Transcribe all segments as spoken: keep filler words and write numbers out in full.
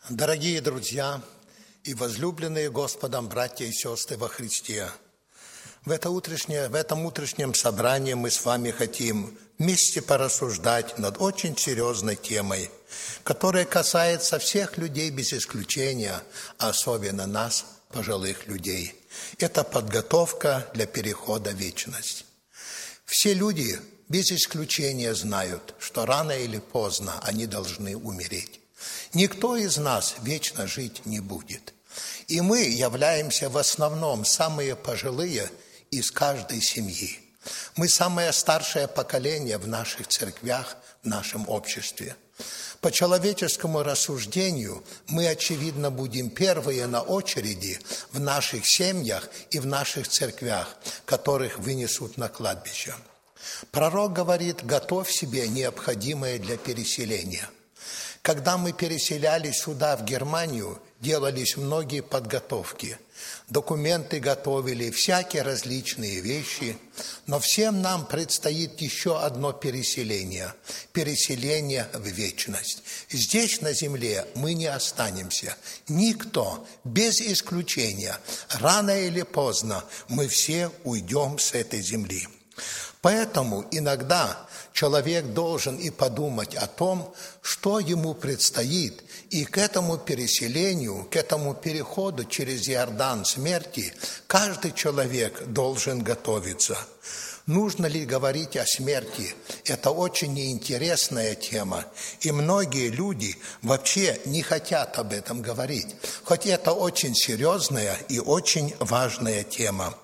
Дорогие друзья и возлюбленные Господом братья и сестры во Христе, в, это утрешнее, в этом утреннем собрании мы с вами хотим вместе порассуждать над очень серьезной темой, которая касается всех людей без исключения, а особенно нас, пожилых людей. Это подготовка для перехода в вечность. Все люди без исключения знают, что рано или поздно они должны умереть. Никто из нас вечно жить не будет. И мы являемся в основном самые пожилые из каждой семьи. Мы самое старшее поколение в наших церквях, в нашем обществе. По человеческому рассуждению мы, очевидно, будем первые на очереди в наших семьях и в наших церквях, которых вынесут на кладбище. Пророк говорит: «Готовь себе необходимое для переселения». Когда мы переселялись сюда, в Германию, делались многие подготовки. Документы готовили, всякие различные вещи. Но всем нам предстоит еще одно переселение. Переселение в вечность. Здесь, на земле, мы не останемся. Никто, без исключения, рано или поздно мы все уйдем с этой земли. Поэтому иногда человек должен и подумать о том, что ему предстоит, и к этому переселению, к этому переходу через Иордан смерти каждый человек должен готовиться. Нужно ли говорить о смерти? Это очень неинтересная тема, и многие люди вообще не хотят об этом говорить, хоть это очень серьезная и очень важная тема.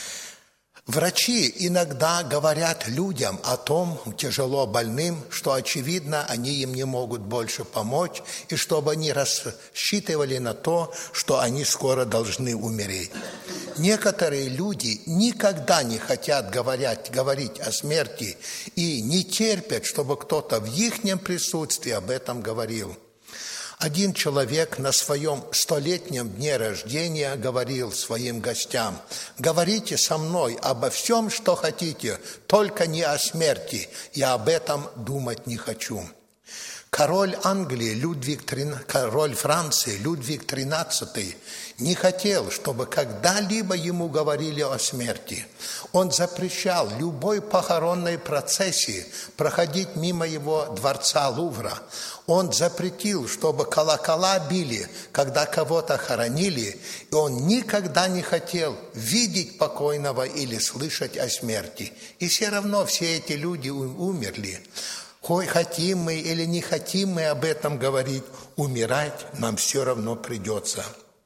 Врачи иногда говорят людям о том, тяжело больным, что, очевидно, они им не могут больше помочь, и чтобы они рассчитывали на то, что они скоро должны умереть. Некоторые люди никогда не хотят говорить, говорить о смерти и не терпят, чтобы кто-то в их присутствии об этом говорил. Один человек на своем столетнем дне рождения говорил своим гостям: «Говорите со мной обо всем, что хотите, только не о смерти, я об этом думать не хочу». Король Англии, Людвиг, король Франции, Людвиг тринадцатый, не хотел, чтобы когда-либо ему говорили о смерти. Он запрещал любой похоронной процессии проходить мимо его дворца Лувра. Он запретил, чтобы колокола били, когда кого-то хоронили, и он никогда не хотел видеть покойного или слышать о смерти. И все равно все эти люди умерли. Хоть хотим мы или не хотим мы об этом говорить, умирать нам все равно придется.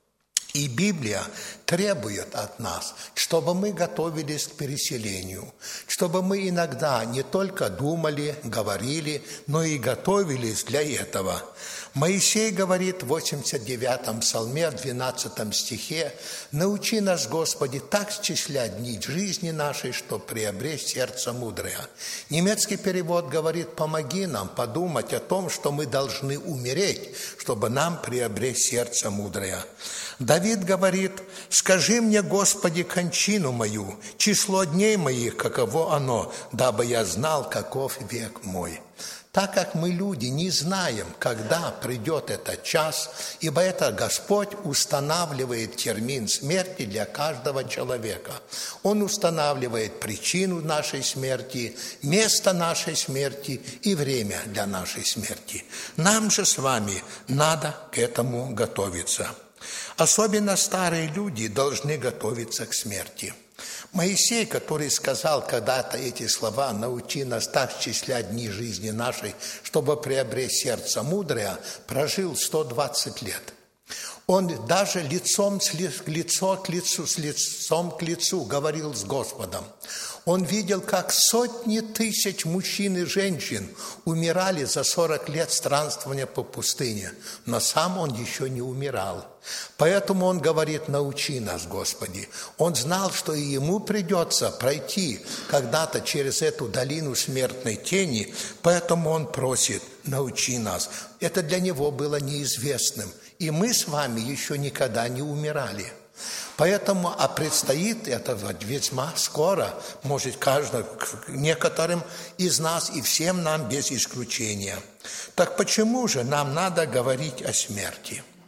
И Библия требует от нас, чтобы мы готовились к переселению, чтобы мы иногда не только думали, говорили, но и готовились для этого. Моисей говорит в восемьдесят девятом псалме, в двенадцатом стихе: «Научи нас, Господи, так счислять дни жизни нашей, что приобрести сердце мудрое». Немецкий перевод говорит: «Помоги нам подумать о том, что мы должны умереть, чтобы нам приобрести сердце мудрое». Давид говорит: «Скажи мне, Господи, кончину мою, число дней моих, каково оно, дабы я знал, каков век мой». Так как мы, люди, не знаем, когда придет этот час, ибо это Господь устанавливает термин смерти для каждого человека. Он устанавливает причину нашей смерти, место нашей смерти и время для нашей смерти. Нам же с вами надо к этому готовиться. Особенно старые люди должны готовиться к смерти. Моисей, который сказал когда-то эти слова: «Научи нас так счислять дни жизни нашей, чтобы приобрести сердце мудрое», прожил сто двадцать лет. Он даже лицом с лицо к лицу, с лицом к лицу говорил с Господом. Он видел, как сотни тысяч мужчин и женщин умирали за сорок лет странствования по пустыне, но сам он еще не умирал. Поэтому он говорит: «Научи нас, Господи». Он знал, что и ему придется пройти когда-то через эту долину смертной тени, поэтому он просит: «Научи нас». Это для него было неизвестным, и мы с вами еще никогда не умирали. Поэтому, а предстоит это весьма скоро, может, каждому, некоторым из нас и всем нам без исключения. Так почему же нам надо говорить о смерти?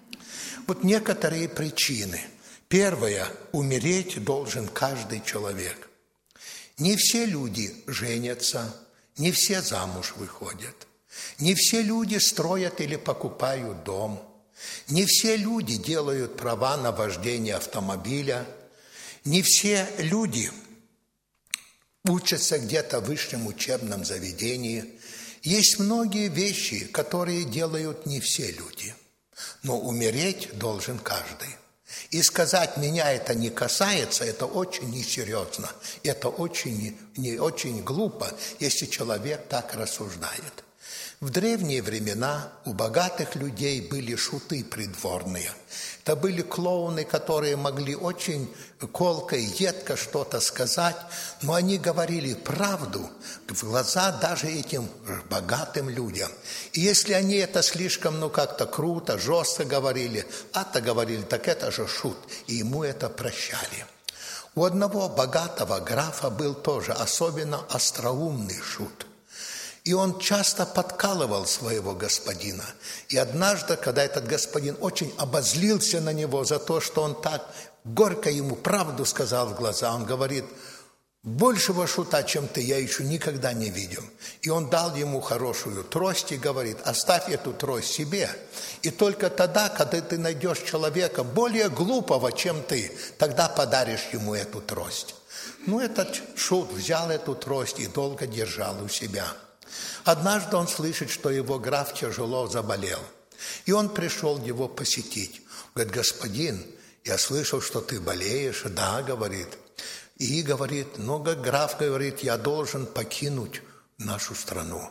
Вот некоторые причины. Первое. Умереть должен каждый человек. Не все люди женятся, не все замуж выходят. Не все люди строят или покупают дом. Не все люди делают права на вождение автомобиля. Не все люди учатся где-то в высшем учебном заведении. Есть многие вещи, которые делают не все люди. Но умереть должен каждый. И сказать, меня это не касается, это очень несерьезно. Это очень, не, очень глупо, если человек так рассуждает. В древние времена у богатых людей были шуты придворные. Это были клоуны, которые могли очень колко и едко что-то сказать, но они говорили правду в глаза даже этим богатым людям. И если они это слишком, ну, как-то круто, жестко говорили, а-то говорили, так это же шут, и ему это прощали. У одного богатого графа был тоже особенно остроумный шут. И он часто подкалывал своего господина. И однажды, когда этот господин очень обозлился на него за то, что он так горько ему правду сказал в глаза, он говорит, большего шута, чем ты, я еще никогда не видел. И он дал ему хорошую трость и говорит, оставь эту трость себе. И только тогда, когда ты найдешь человека более глупого, чем ты, тогда подаришь ему эту трость. Ну, этот шут взял эту трость и долго держал у себя. Однажды он слышит, что его граф тяжело заболел. И он пришел его посетить. Говорит, господин, я слышал, что ты болеешь. Да, говорит. И говорит, ну, граф говорит, я должен покинуть нашу страну.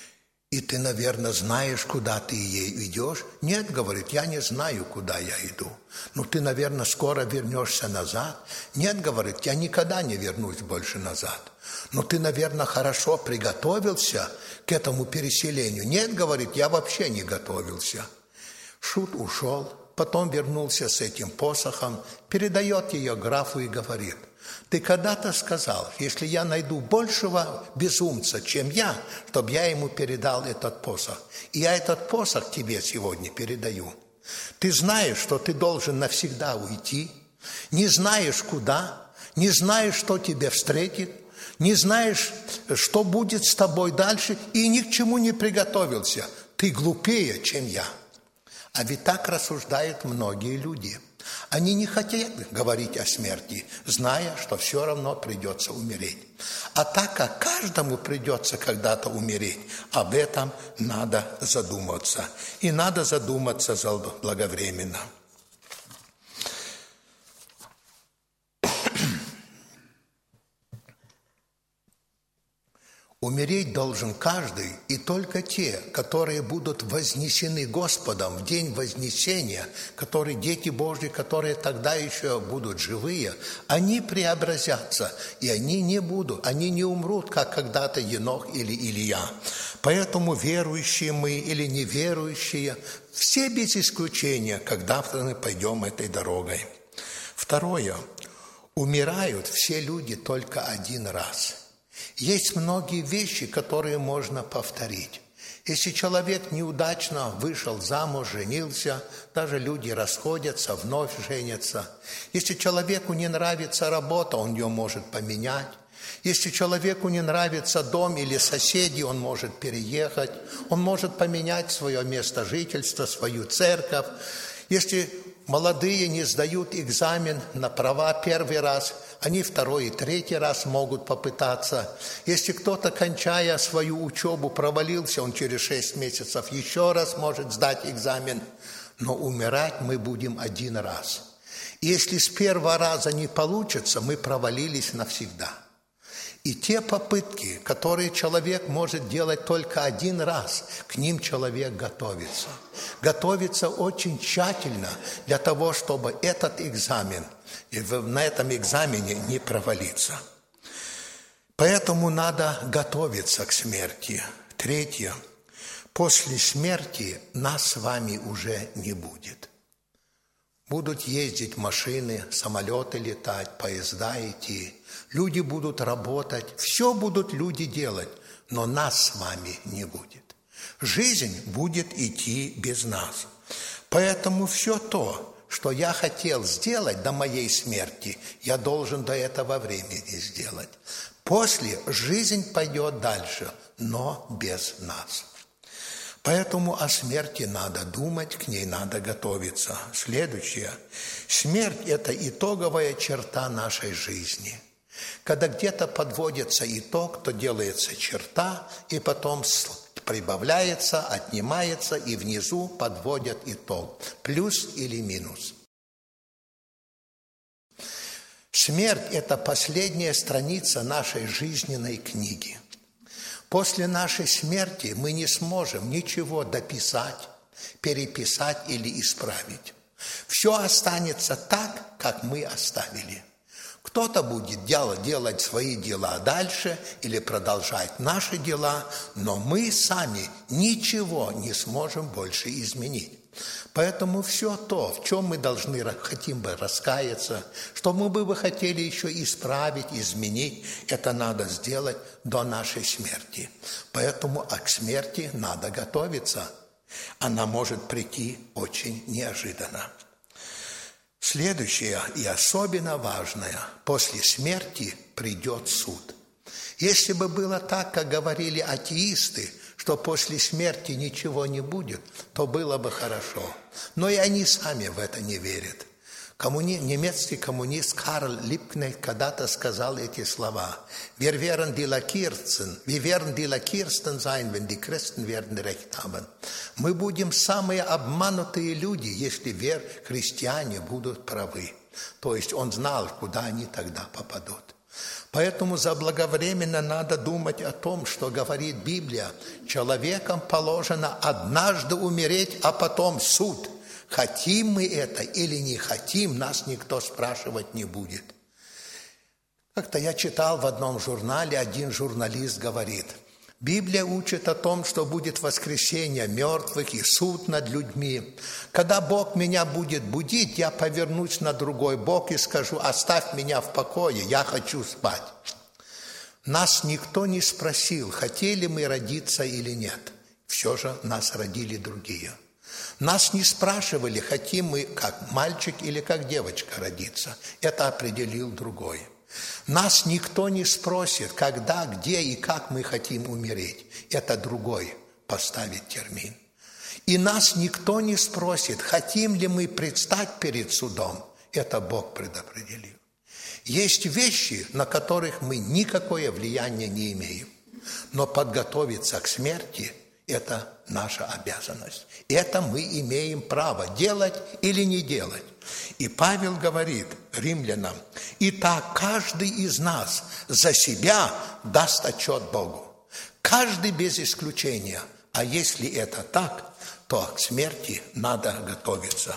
И ты, наверное, знаешь, куда ты идешь? Нет, говорит, я не знаю, куда я иду. Ну, ты, наверное, скоро вернешься назад? Нет, говорит, я никогда не вернусь больше назад. Ну, ты, наверное, хорошо приготовился к этому переселению? Нет, говорит, я вообще не готовился. Шут ушел, потом вернулся с этим посохом, передает ее графу и говорит, ты когда-то сказал, если я найду большего безумца, чем я, чтобы я ему передал этот посох. И я этот посох тебе сегодня передаю. Ты знаешь, что ты должен навсегда уйти, не знаешь куда, не знаешь, что тебя встретит, не знаешь, что будет с тобой дальше, и ни к чему не приготовился. Ты глупее, чем я. А ведь так рассуждают многие люди. Они не хотят говорить о смерти, зная, что все равно придется умереть. А так как каждому придется когда-то умереть, об этом надо задуматься. И надо задуматься заблаговременно. Умереть должен каждый, и только те, которые будут вознесены Господом в день вознесения, которые дети Божьи, которые тогда еще будут живые, они преобразятся, и они не будут, они не умрут, как когда-то Енох или Илия. Поэтому верующие мы или неверующие, все без исключения, когда-то мы пойдем этой дорогой. Второе. Умирают все люди только один раз. Есть многие вещи, которые можно повторить. Если человек неудачно вышел замуж, женился, даже люди расходятся, вновь женятся. Если человеку не нравится работа, он ее может поменять. Если человеку не нравится дом или соседи, он может переехать. Он может поменять свое место жительства, свою церковь. Если молодые не сдают экзамен на права первый раз, они второй и третий раз могут попытаться. Если кто-то, кончая свою учебу, провалился, он через шесть месяцев еще раз может сдать экзамен. Но умирать мы будем один раз. И если с первого раза не получится, мы провалились навсегда. И те попытки, которые человек может делать только один раз, к ним человек готовится. Готовится очень тщательно для того, чтобы этот экзамен, и на этом экзамене не провалиться. Поэтому надо готовиться к смерти. Третье. После смерти нас с вами уже не будет. Будут ездить машины, самолеты летать, поезда идти. Люди будут работать, все будут люди делать, но нас с вами не будет. Жизнь будет идти без нас. Поэтому все то, что я хотел сделать до моей смерти, я должен до этого времени сделать. После жизнь пойдет дальше, но без нас. Поэтому о смерти надо думать, к ней надо готовиться. Следующее. Смерть – это итоговая черта нашей жизни. Когда где-то подводится итог, то делается черта, и потом прибавляется, отнимается, и внизу подводят итог. Плюс или минус. Смерть – это последняя страница нашей жизненной книги. После нашей смерти мы не сможем ничего дописать, переписать или исправить. Все останется так, как мы оставили. Кто-то будет делать, делать свои дела дальше или продолжать наши дела, но мы сами ничего не сможем больше изменить. Поэтому все то, в чем мы должны, хотим бы раскаяться, что мы бы хотели еще исправить, изменить, это надо сделать до нашей смерти. Поэтому а к смерти надо готовиться. Она может прийти очень неожиданно. Следующее и особенно важное. После смерти придет суд. Если бы было так, как говорили атеисты, что после смерти ничего не будет, то было бы хорошо. Но и они сами в это не верят. Коммуни... Немецкий коммунист Карл Липкнехт когда-то сказал эти слова. «Wir werden die Lakiersten, wir werden die Lakiersten sein, wenn die Christen werden recht haben». Мы будем самые обманутые люди, если вер... христиане будут правы. То есть он знал, куда они тогда попадут. Поэтому заблаговременно надо думать о том, что говорит Библия. Человеком положено однажды умереть, а потом суд. Хотим мы это или не хотим, нас никто спрашивать не будет. Как-то я читал в одном журнале, один журналист говорит, Библия учит о том, что будет воскресение мертвых и суд над людьми. Когда Бог меня будет будить, я повернусь на другой бок и скажу, оставь меня в покое, я хочу спать. Нас никто не спросил, хотели мы родиться или нет. Все же нас родили другие. Нас не спрашивали, хотим мы как мальчик или как девочка родиться. Это определил другой. Нас никто не спросит, когда, где и как мы хотим умереть. Это другой поставит термин. И нас никто не спросит, хотим ли мы предстать перед судом. Это Бог предопределил. Есть вещи, на которых мы никакое влияние не имеем. Но подготовиться к смерти – это наша обязанность. Это мы имеем право делать или не делать. И Павел говорит римлянам, «Итак, каждый из нас за себя даст отчет Богу». Каждый без исключения. А если это так, то к смерти надо готовиться.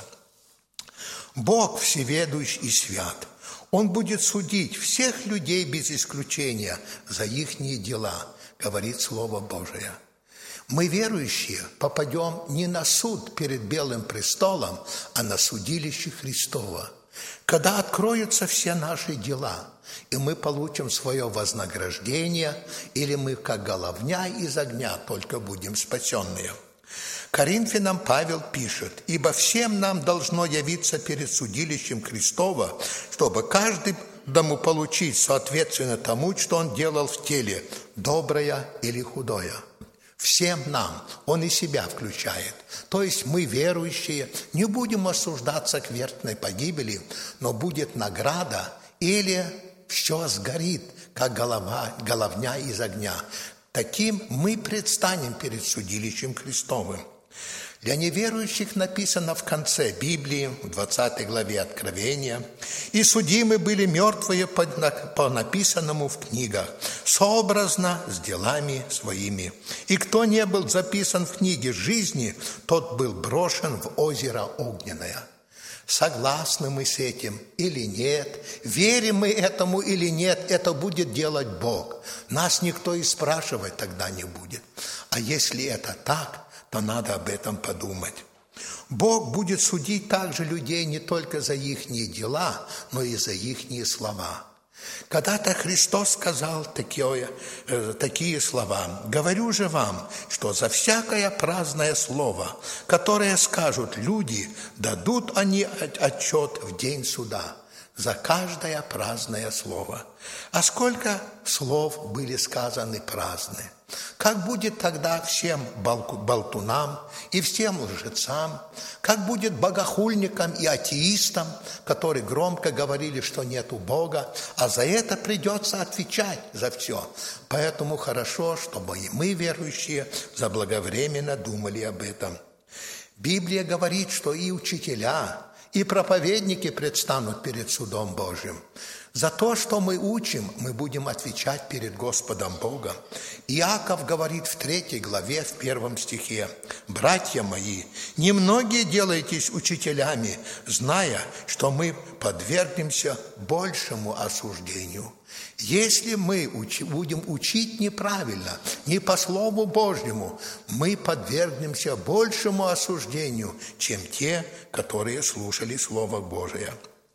Бог всеведущ и свят. Он будет судить всех людей без исключения за ихние дела, говорит Слово Божие. Мы, верующие, попадем не на суд перед Белым престолом, а на судилище Христово, когда откроются все наши дела, и мы получим свое вознаграждение, или мы, как головня из огня, только будем спасенные. Коринфянам Павел пишет, «Ибо всем нам должно явиться перед судилищем Христова, чтобы каждому получить соответственно тому, что он делал в теле, доброе или худое». Всем нам, он и себя включает. То есть мы, верующие, не будем осуждаться к верной погибели, но будет награда или все сгорит, как голова, головня из огня. Таким мы предстанем перед судилищем Христовым. Для неверующих написано в конце Библии, в двадцатой главе Откровения, «И судимы были мертвые по написанному в книгах, сообразно с делами своими. И кто не был записан в книге жизни, тот был брошен в озеро огненное». Согласны мы с этим или нет, верим мы этому или нет, это будет делать Бог. Нас никто и спрашивать тогда не будет. А если это так, то надо об этом подумать. Бог будет судить также людей не только за ихние дела, но и за ихние слова. Когда-то Христос сказал такие, э, такие слова: «Говорю же вам, что за всякое праздное слово, которое скажут люди, дадут они отчет в день суда». За каждое праздное слово. А сколько слов были сказаны праздные? Как будет тогда всем болтунам и всем лжецам? Как будет богохульникам и атеистам, которые громко говорили, что нету Бога, а за это придется отвечать за все? Поэтому хорошо, чтобы и мы, верующие, заблаговременно думали об этом. Библия говорит, что и учителя, и проповедники предстанут перед судом Божьим. За то, что мы учим, мы будем отвечать перед Господом Богом. Иаков говорит в третьей главе, в первом стихе: «Братья мои, немногие делайтесь учителями, зная, что мы подвергнемся большему осуждению». Если мы уч- будем учить неправильно, не по Слову Божьему, мы подвергнемся большему осуждению, чем те, которые слушали Слово Божие.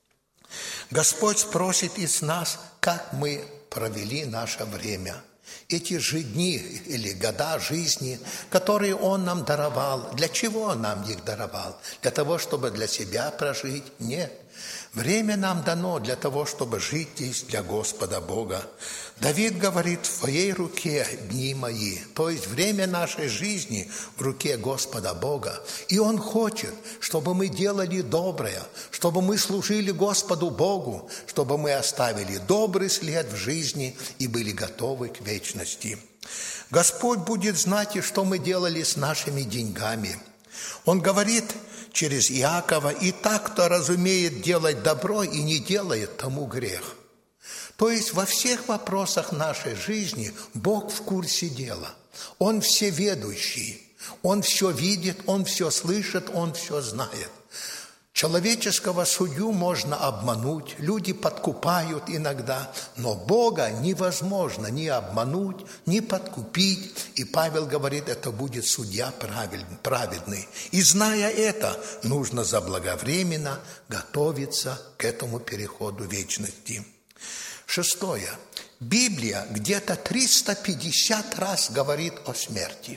Господь спросит из нас, как мы провели наше время. Эти же дни или года жизни, которые Он нам даровал, для чего Он нам их даровал? Для того, чтобы для себя прожить? Нет. Время нам дано для того, чтобы жить здесь для Господа Бога. Давид говорит: «В Твоей руке дни мои», то есть время нашей жизни в руке Господа Бога. И Он хочет, чтобы мы делали доброе, чтобы мы служили Господу Богу, чтобы мы оставили добрый след в жизни и были готовы к вечности. Господь будет знать, и что мы делали с нашими деньгами. Он говорит через Иакова: «И так, кто разумеет делать добро и не делает, тому грех». То есть во всех вопросах нашей жизни Бог в курсе дела. Он всеведущий, Он все видит, Он все слышит, Он все знает. Человеческого судью можно обмануть, люди подкупают иногда, но Бога невозможно ни обмануть, ни подкупить. И Павел говорит, это будет судья праведный. И зная это, нужно заблаговременно готовиться к этому переходу вечности. Шестое. Библия где-то триста пятьдесят раз говорит о смерти.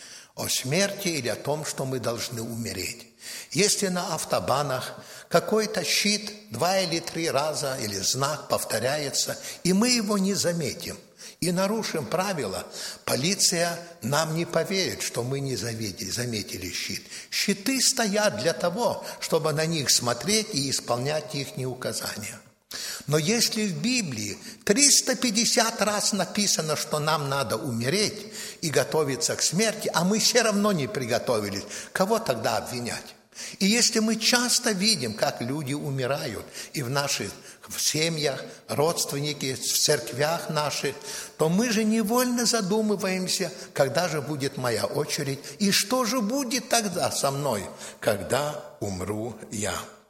О смерти или о том, что мы должны умереть. Если на автобанах какой-то щит два или три раза или знак повторяется, и мы его не заметим, и нарушим правила, полиция нам не поверит, что мы не заметили, заметили щит. Щиты стоят для того, чтобы на них смотреть и исполнять их указания. Но если в Библии триста пятьдесят раз написано, что нам надо умереть и готовиться к смерти, а мы все равно не приготовились, кого тогда обвинять? И если мы часто видим, как люди умирают и в наших в семьях, родственники, в церквях наших, то мы же невольно задумываемся, когда же будет моя очередь и что же будет тогда со мной, когда умру я.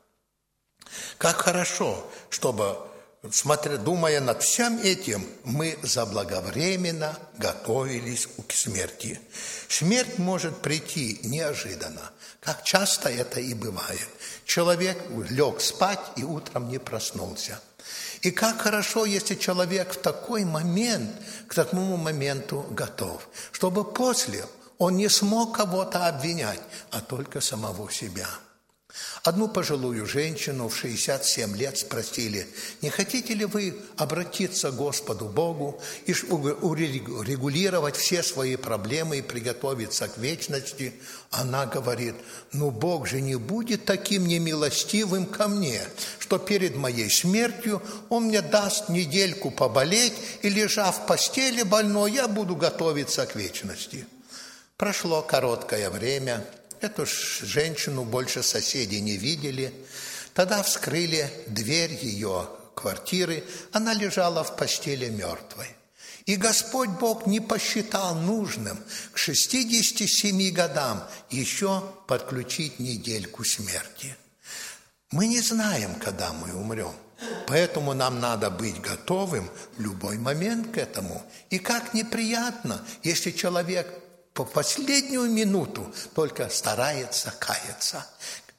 Как хорошо, чтобы, смотря, думая над всем этим, мы заблаговременно готовились к смерти. Смерть может прийти неожиданно, как часто это и бывает. Человек лег спать и утром не проснулся. И как хорошо, если человек в такой момент, к такому моменту готов, чтобы после он не смог кого-то обвинять, а только самого себя. Одну пожилую женщину в шестьдесят семь лет спросили: не хотите ли вы обратиться к Господу Богу и урегулировать все свои проблемы и приготовиться к вечности? Она говорит: ну Бог же не будет таким немилостивым ко мне, что перед моей смертью Он мне даст недельку поболеть, и, лежа в постели больной, я буду готовиться к вечности. Прошло короткое время. Эту женщину больше соседи не видели. Тогда вскрыли дверь ее квартиры. Она лежала в постели мертвой. И Господь Бог не посчитал нужным к шестидесяти семи годам еще подключить недельку смерти. Мы не знаем, когда мы умрем. Поэтому нам надо быть готовым в любой момент к этому. И как неприятно, если человек по последнюю минуту только старается каяться.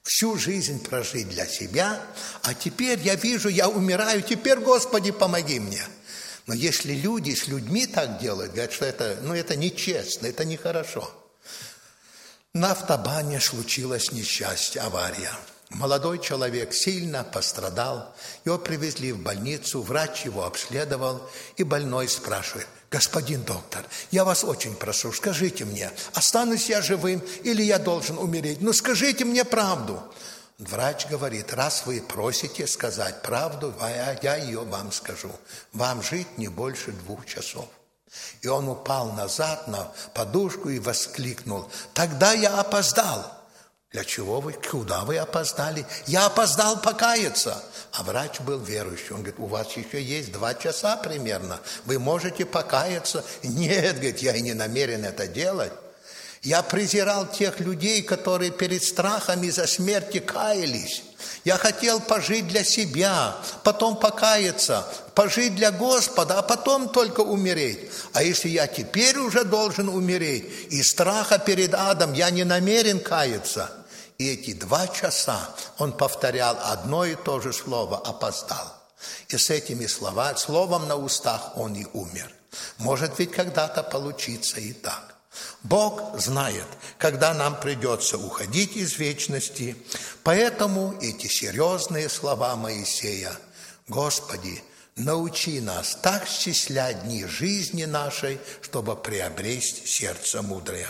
всю жизнь прожить для себя, а теперь я вижу, я умираю, теперь, Господи, помоги мне. Но если люди с людьми так делают, говорят, что это, ну, это нечестно, это нехорошо. На автобане случилось несчастье, авария. Молодой человек сильно пострадал, его привезли в больницу, врач его обследовал, и больной спрашивает: господин доктор, я вас очень прошу, скажите мне, останусь я живым или я должен умереть? Ну скажите мне правду. Врач говорит: раз вы просите сказать правду, я ее вам скажу. Вам жить не больше двух часов. И он упал назад на подушку и воскликнул: тогда я опоздал. Для чего вы? Куда вы опоздали? Я опоздал покаяться. А врач был верующий. Он говорит: у вас еще есть два часа примерно. Вы можете покаяться. Нет, говорит, я и не намерен это делать. Я презирал тех людей, которые перед страхом из-за смерти каялись. Я хотел пожить для себя, потом покаяться, пожить для Господа, а потом только умереть. А если я теперь уже должен умереть, из страха перед адом я не намерен каяться. И эти два часа он повторял одно и то же слово: опоздал. И с этими словами, словом на устах он и умер. Может ведь когда-то получиться и так. Бог знает, когда нам придется уходить из вечности, поэтому эти серьезные слова Моисея: «Господи, научи нас так счислять дни жизни нашей, чтобы приобрести сердце мудрое».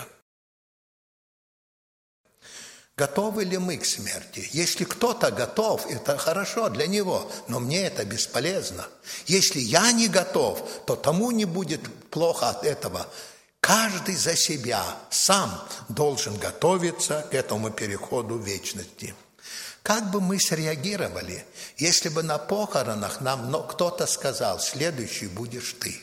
Готовы ли мы к смерти? Если кто-то готов, это хорошо для него, но мне это бесполезно. Если я не готов, то тому не будет плохо от этого. Каждый за себя сам должен готовиться к этому переходу вечности. Как бы мы среагировали, если бы на похоронах нам кто-то сказал: следующий будешь ты?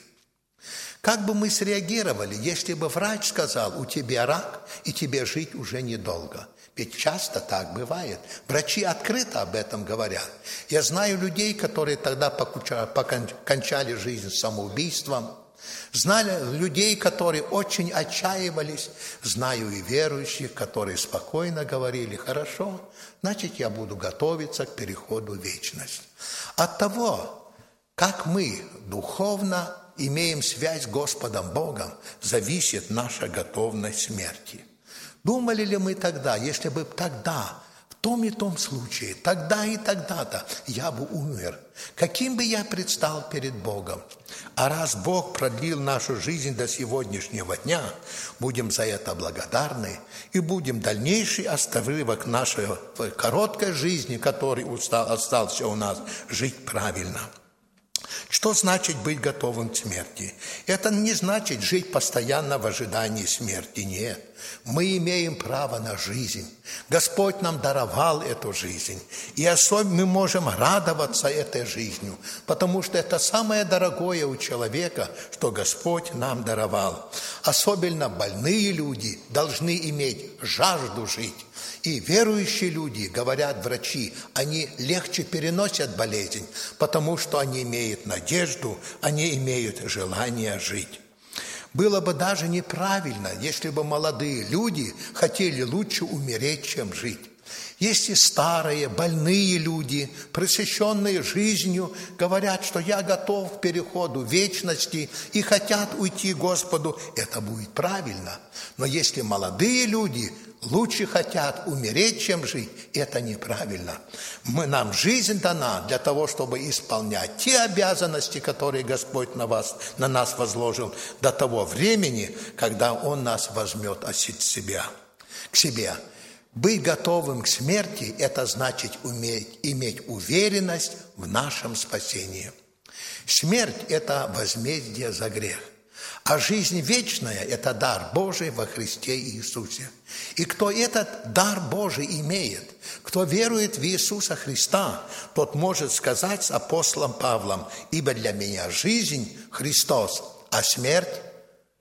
Как бы мы среагировали, если бы врач сказал: у тебя рак, и тебе жить уже недолго? Ведь часто так бывает. Врачи открыто об этом говорят. Я знаю людей, которые тогда покончали жизнь самоубийством. Знали людей, которые очень отчаивались. Знаю и верующих, которые спокойно говорили: хорошо, значит, я буду готовиться к переходу в вечность. От того, как мы духовно имеем связь с Господом Богом, зависит наша готовность к смерти. Думали ли мы тогда, если бы тогда, в том и том случае, тогда и тогда-то я бы умер, каким бы я предстал перед Богом? А раз Бог продлил нашу жизнь до сегодняшнего дня, будем за это благодарны и будем дальнейший отрывок нашей короткой жизни, который остался у нас, жить правильно. Что значит быть готовым к смерти? Это не значит жить постоянно в ожидании смерти. Нет. Мы имеем право на жизнь. Господь нам даровал эту жизнь. И особенно мы можем радоваться этой жизнью, потому что это самое дорогое у человека, что Господь нам даровал. Особенно больные люди должны иметь жажду жить. И верующие люди, говорят врачи, они легче переносят болезнь, потому что они имеют надежду, они имеют желание жить. Было бы даже неправильно, если бы молодые люди хотели лучше умереть, чем жить. Если старые, больные люди, пресыщенные жизнью, говорят, что я готов к переходу вечности и хотят уйти к Господу, это будет правильно. Но если молодые люди лучше хотят умереть, чем жить, это неправильно. Мы, нам жизнь дана для того, чтобы исполнять те обязанности, которые Господь на, вас, на нас возложил до того времени, когда Он нас возьмет от себя, к себе. Быть готовым к смерти – это значит уметь, иметь уверенность в нашем спасении. Смерть – это возмездие за грех. А жизнь вечная – это дар Божий во Христе Иисусе. И кто этот дар Божий имеет, кто верует в Иисуса Христа, тот может сказать с апостолом Павлом: «Ибо для меня жизнь – Христос, а смерть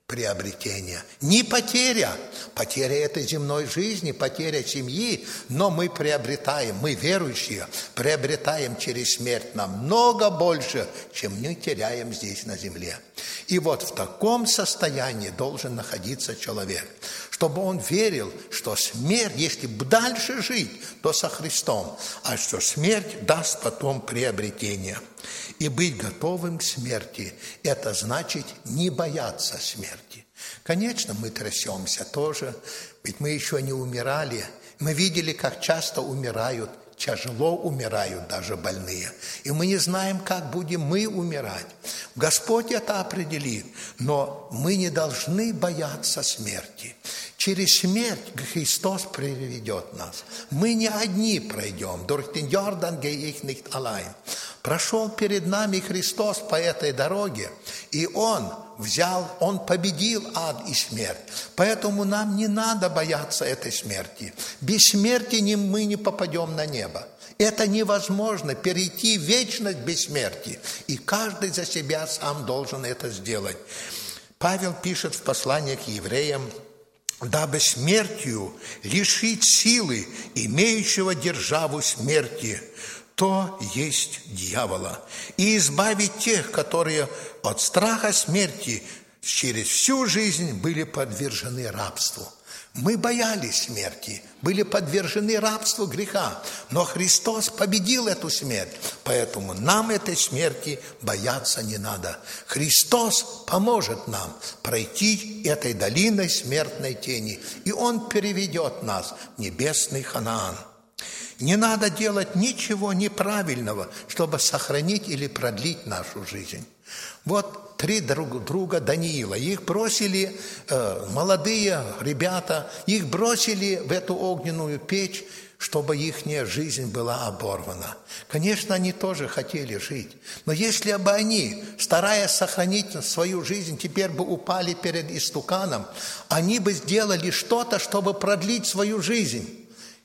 приобретение. Не потеря. Потеря этой земной жизни, потеря семьи, но мы приобретаем, мы верующие, приобретаем через смерть намного больше, чем мы теряем здесь на земле. И вот в таком состоянии должен находиться человек, чтобы он верил, что смерть, если дальше жить, то со Христом, а что смерть даст потом приобретение. И быть готовым к смерти – это значит не бояться смерти. Конечно, мы трясемся тоже, ведь мы еще не умирали. Мы видели, как часто умирают, тяжело умирают даже больные. И мы не знаем, как будем мы умирать. Господь это определит, но мы не должны бояться смерти. Через смерть Христос приведет нас. Мы не одни пройдем. Durch den Jordan gehe ich nicht allein. Прошел перед нами Христос по этой дороге, и Он взял, Он победил ад и смерть. Поэтому нам не надо бояться этой смерти. Без смерти мы не попадем на небо. Это невозможно, перейти в вечность без смерти. И каждый за себя сам должен это сделать. Павел пишет в послании к евреям: «Дабы смертью лишить силы имеющего державу смерти, то есть дьявола, и избавить тех, которые от страха смерти через всю жизнь были подвержены рабству». Мы боялись смерти, были подвержены рабству греха, но Христос победил эту смерть, поэтому нам этой смерти бояться не надо. Христос поможет нам пройти этой долиной смертной тени, и Он переведет нас в небесный Ханаан. Не надо делать ничего неправильного, чтобы сохранить или продлить нашу жизнь. Вот три друг, друга Даниила, их бросили, э, молодые ребята, их бросили в эту огненную печь, чтобы их жизнь была оборвана. Конечно, они тоже хотели жить, но если бы они, стараясь сохранить свою жизнь, теперь бы упали перед истуканом, они бы сделали что-то, чтобы продлить свою жизнь.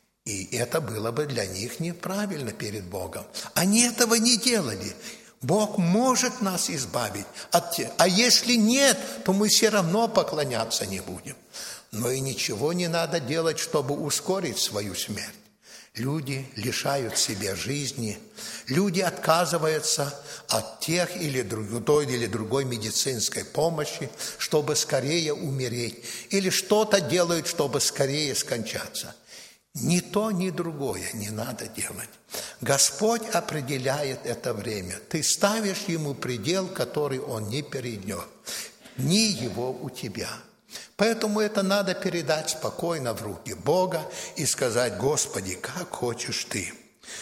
И это было бы для них неправильно перед Богом. Они этого не делали. Бог может нас избавить от тех. А если нет, то мы все равно поклоняться не будем. Но и ничего не надо делать, чтобы ускорить свою смерть. Люди лишают себя жизни, люди отказываются от тех или другой, той или другой медицинской помощи, чтобы скорее умереть, или что-то делают, чтобы скорее скончаться. Ни то, ни другое не надо делать. Господь определяет это время. Ты ставишь Ему предел, который Он не перейдет. Дни Его у тебя. Поэтому это надо передать спокойно в руки Бога и сказать: Господи, как хочешь Ты.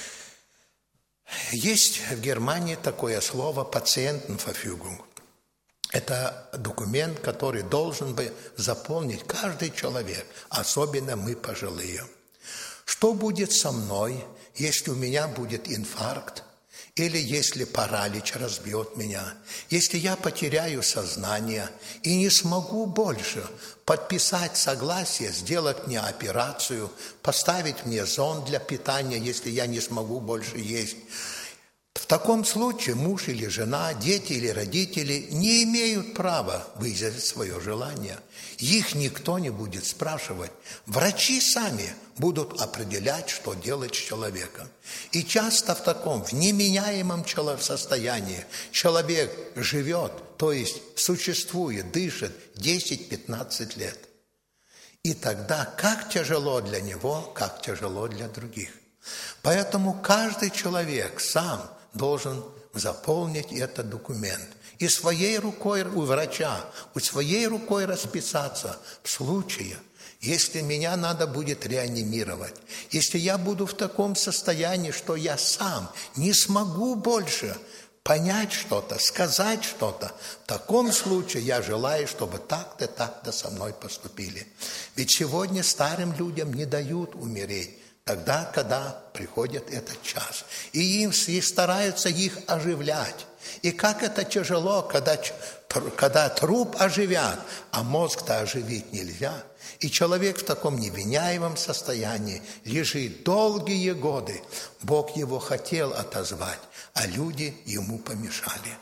Есть в Германии такое слово «Patientenverfügung». Это документ, который должен бы заполнить каждый человек, особенно мы пожилые. Что будет со мной, если у меня будет инфаркт, или если паралич разбьет меня, если я потеряю сознание и не смогу больше подписать согласие, сделать мне операцию, поставить мне зонд для питания, если я не смогу больше есть? В таком случае муж или жена, дети или родители не имеют права выразить свое желание. Их никто не будет спрашивать. Врачи сами будут определять, что делать с человеком. И часто в таком, в неменяемом состоянии человек живет, то есть существует, дышит десять-пятнадцать лет. И тогда как тяжело для него, как тяжело для других. Поэтому каждый человек сам должен заполнить этот документ и своей рукой у врача, у своей рукой расписаться в случае, если меня надо будет реанимировать, если я буду в таком состоянии, что я сам не смогу больше понять что-то, сказать что-то, в таком случае я желаю, чтобы так-то, так-то со мной поступили. Ведь сегодня старым людям не дают умереть, тогда, когда приходит этот час. И им и стараются их оживлять. И как это тяжело, когда, когда труп оживят, а мозг-то оживить нельзя. И человек в таком невменяемом состоянии лежит долгие годы. Бог его хотел отозвать, а люди ему помешали.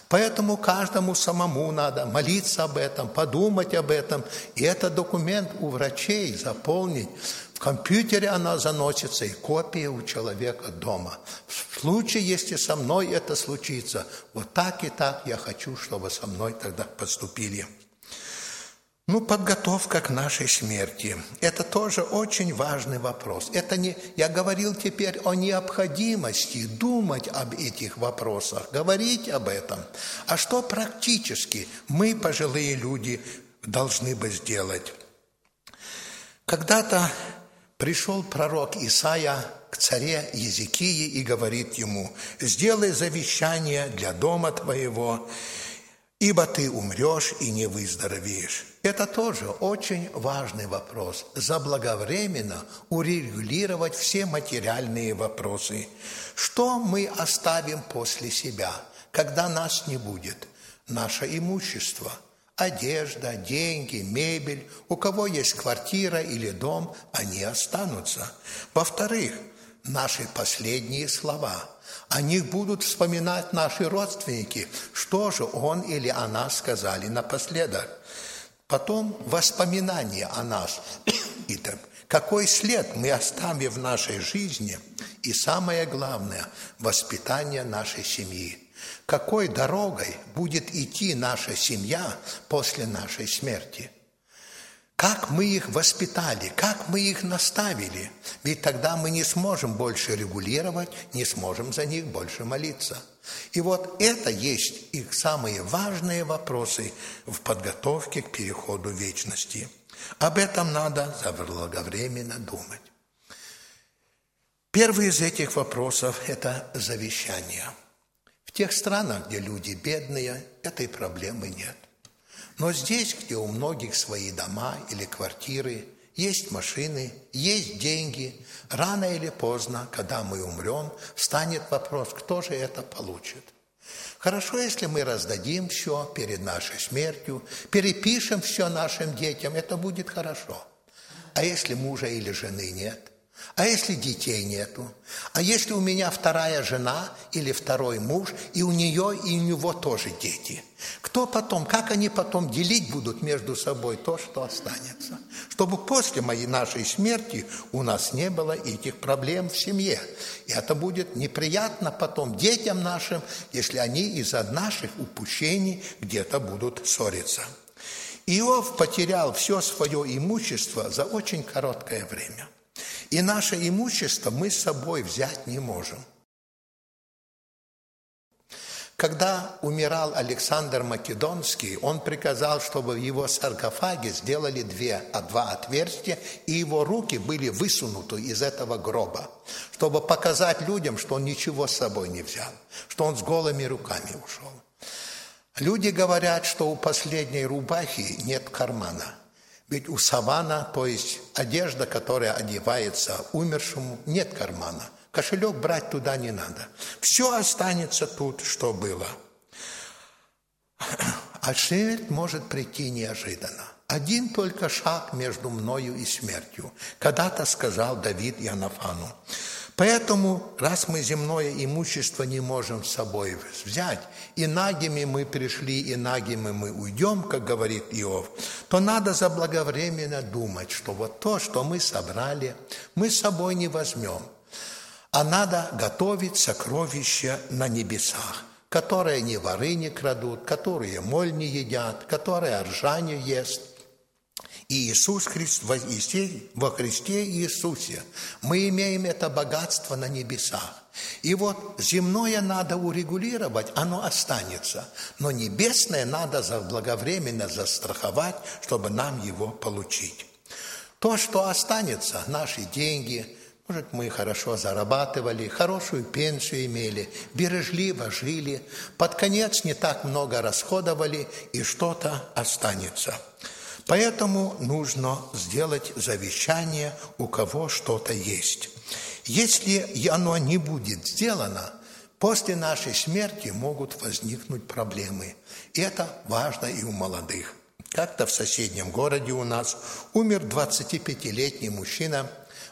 Поэтому каждому самому надо молиться об этом, подумать об этом. И этот документ у врачей заполнить. В компьютере она заносится, и копия у человека дома. В случае, если со мной это случится, вот так и так я хочу, чтобы со мной тогда поступили. Ну, подготовка к нашей смерти. Это тоже очень важный вопрос. Это не, я говорил теперь о необходимости думать об этих вопросах, говорить об этом. А что практически мы, пожилые люди, должны бы сделать? Когда-то пришел пророк Исаия к царе Езекии и говорит ему: «Сделай завещание для дома твоего, ибо ты умрешь и не выздоровеешь». Это тоже очень важный вопрос. Заблаговременно урегулировать все материальные вопросы. Что мы оставим после себя, когда нас не будет? Наше имущество, одежда, деньги, мебель. У кого есть квартира или дом, они останутся. Во-вторых, наши последние слова. О них будут вспоминать наши родственники, что же он или она сказали напоследок. Потом воспоминания о нас, и какой след мы оставим в нашей жизни, и самое главное, воспитание нашей семьи. Какой дорогой будет идти наша семья после нашей смерти? Как мы их воспитали, как мы их наставили? Ведь тогда мы не сможем больше регулировать, не сможем за них больше молиться. И вот это есть их самые важные вопросы в подготовке к переходу вечности. Об этом надо заблаговременно думать. Первый из этих вопросов – это завещание. В тех странах, где люди бедные, этой проблемы нет. Но здесь, где у многих свои дома или квартиры, есть машины, есть деньги, рано или поздно, когда мы умрем, встанет вопрос, кто же это получит. Хорошо, если мы раздадим все перед нашей смертью, перепишем все нашим детям, это будет хорошо. А если мужа или жены нет? А если детей нету? А если у меня вторая жена или второй муж, и у нее, и у него тоже дети? Кто потом, как они потом делить будут между собой то, что останется? Чтобы после моей нашей смерти у нас не было этих проблем в семье. И это будет неприятно потом детям нашим, если они из-за наших упущений где-то будут ссориться. Иов потерял все свое имущество за очень короткое время. И наше имущество мы с собой взять не можем. Когда умирал Александр Македонский, он приказал, чтобы в его саркофаге сделали две, два отверстия, и его руки были высунуты из этого гроба, чтобы показать людям, что он ничего с собой не взял, что он с голыми руками ушел. Люди говорят, что у последней рубахи нет кармана. Ведь у савана, то есть одежда, которая одевается умершему, нет кармана. Кошелек брать туда не надо. Все останется тут, что было. А смерть может прийти неожиданно. Один только шаг между мною и смертью. Когда-то сказал Давид Иоаннафану. Поэтому, раз мы земное имущество не можем с собой взять, и нагими мы пришли, и нагими мы уйдем, как говорит Иов, то надо заблаговременно думать, что вот то, что мы собрали, мы с собой не возьмем. А надо готовить сокровища на небесах, которые ни воры не крадут, которые моль не едят, которые ржа не ест. И Иисус Христос, во Христе Иисусе мы имеем это богатство на небесах. И вот земное надо урегулировать, оно останется. Но небесное надо заблаговременно застраховать, чтобы нам его получить. То, что останется, наши деньги, может, мы хорошо зарабатывали, хорошую пенсию имели, бережливо жили, под конец не так много расходовали, и что-то останется. Поэтому нужно сделать завещание, у кого что-то есть. Если оно не будет сделано, после нашей смерти могут возникнуть проблемы. И это важно и у молодых. Как-то в соседнем городе у нас умер двадцатипятилетний мужчина,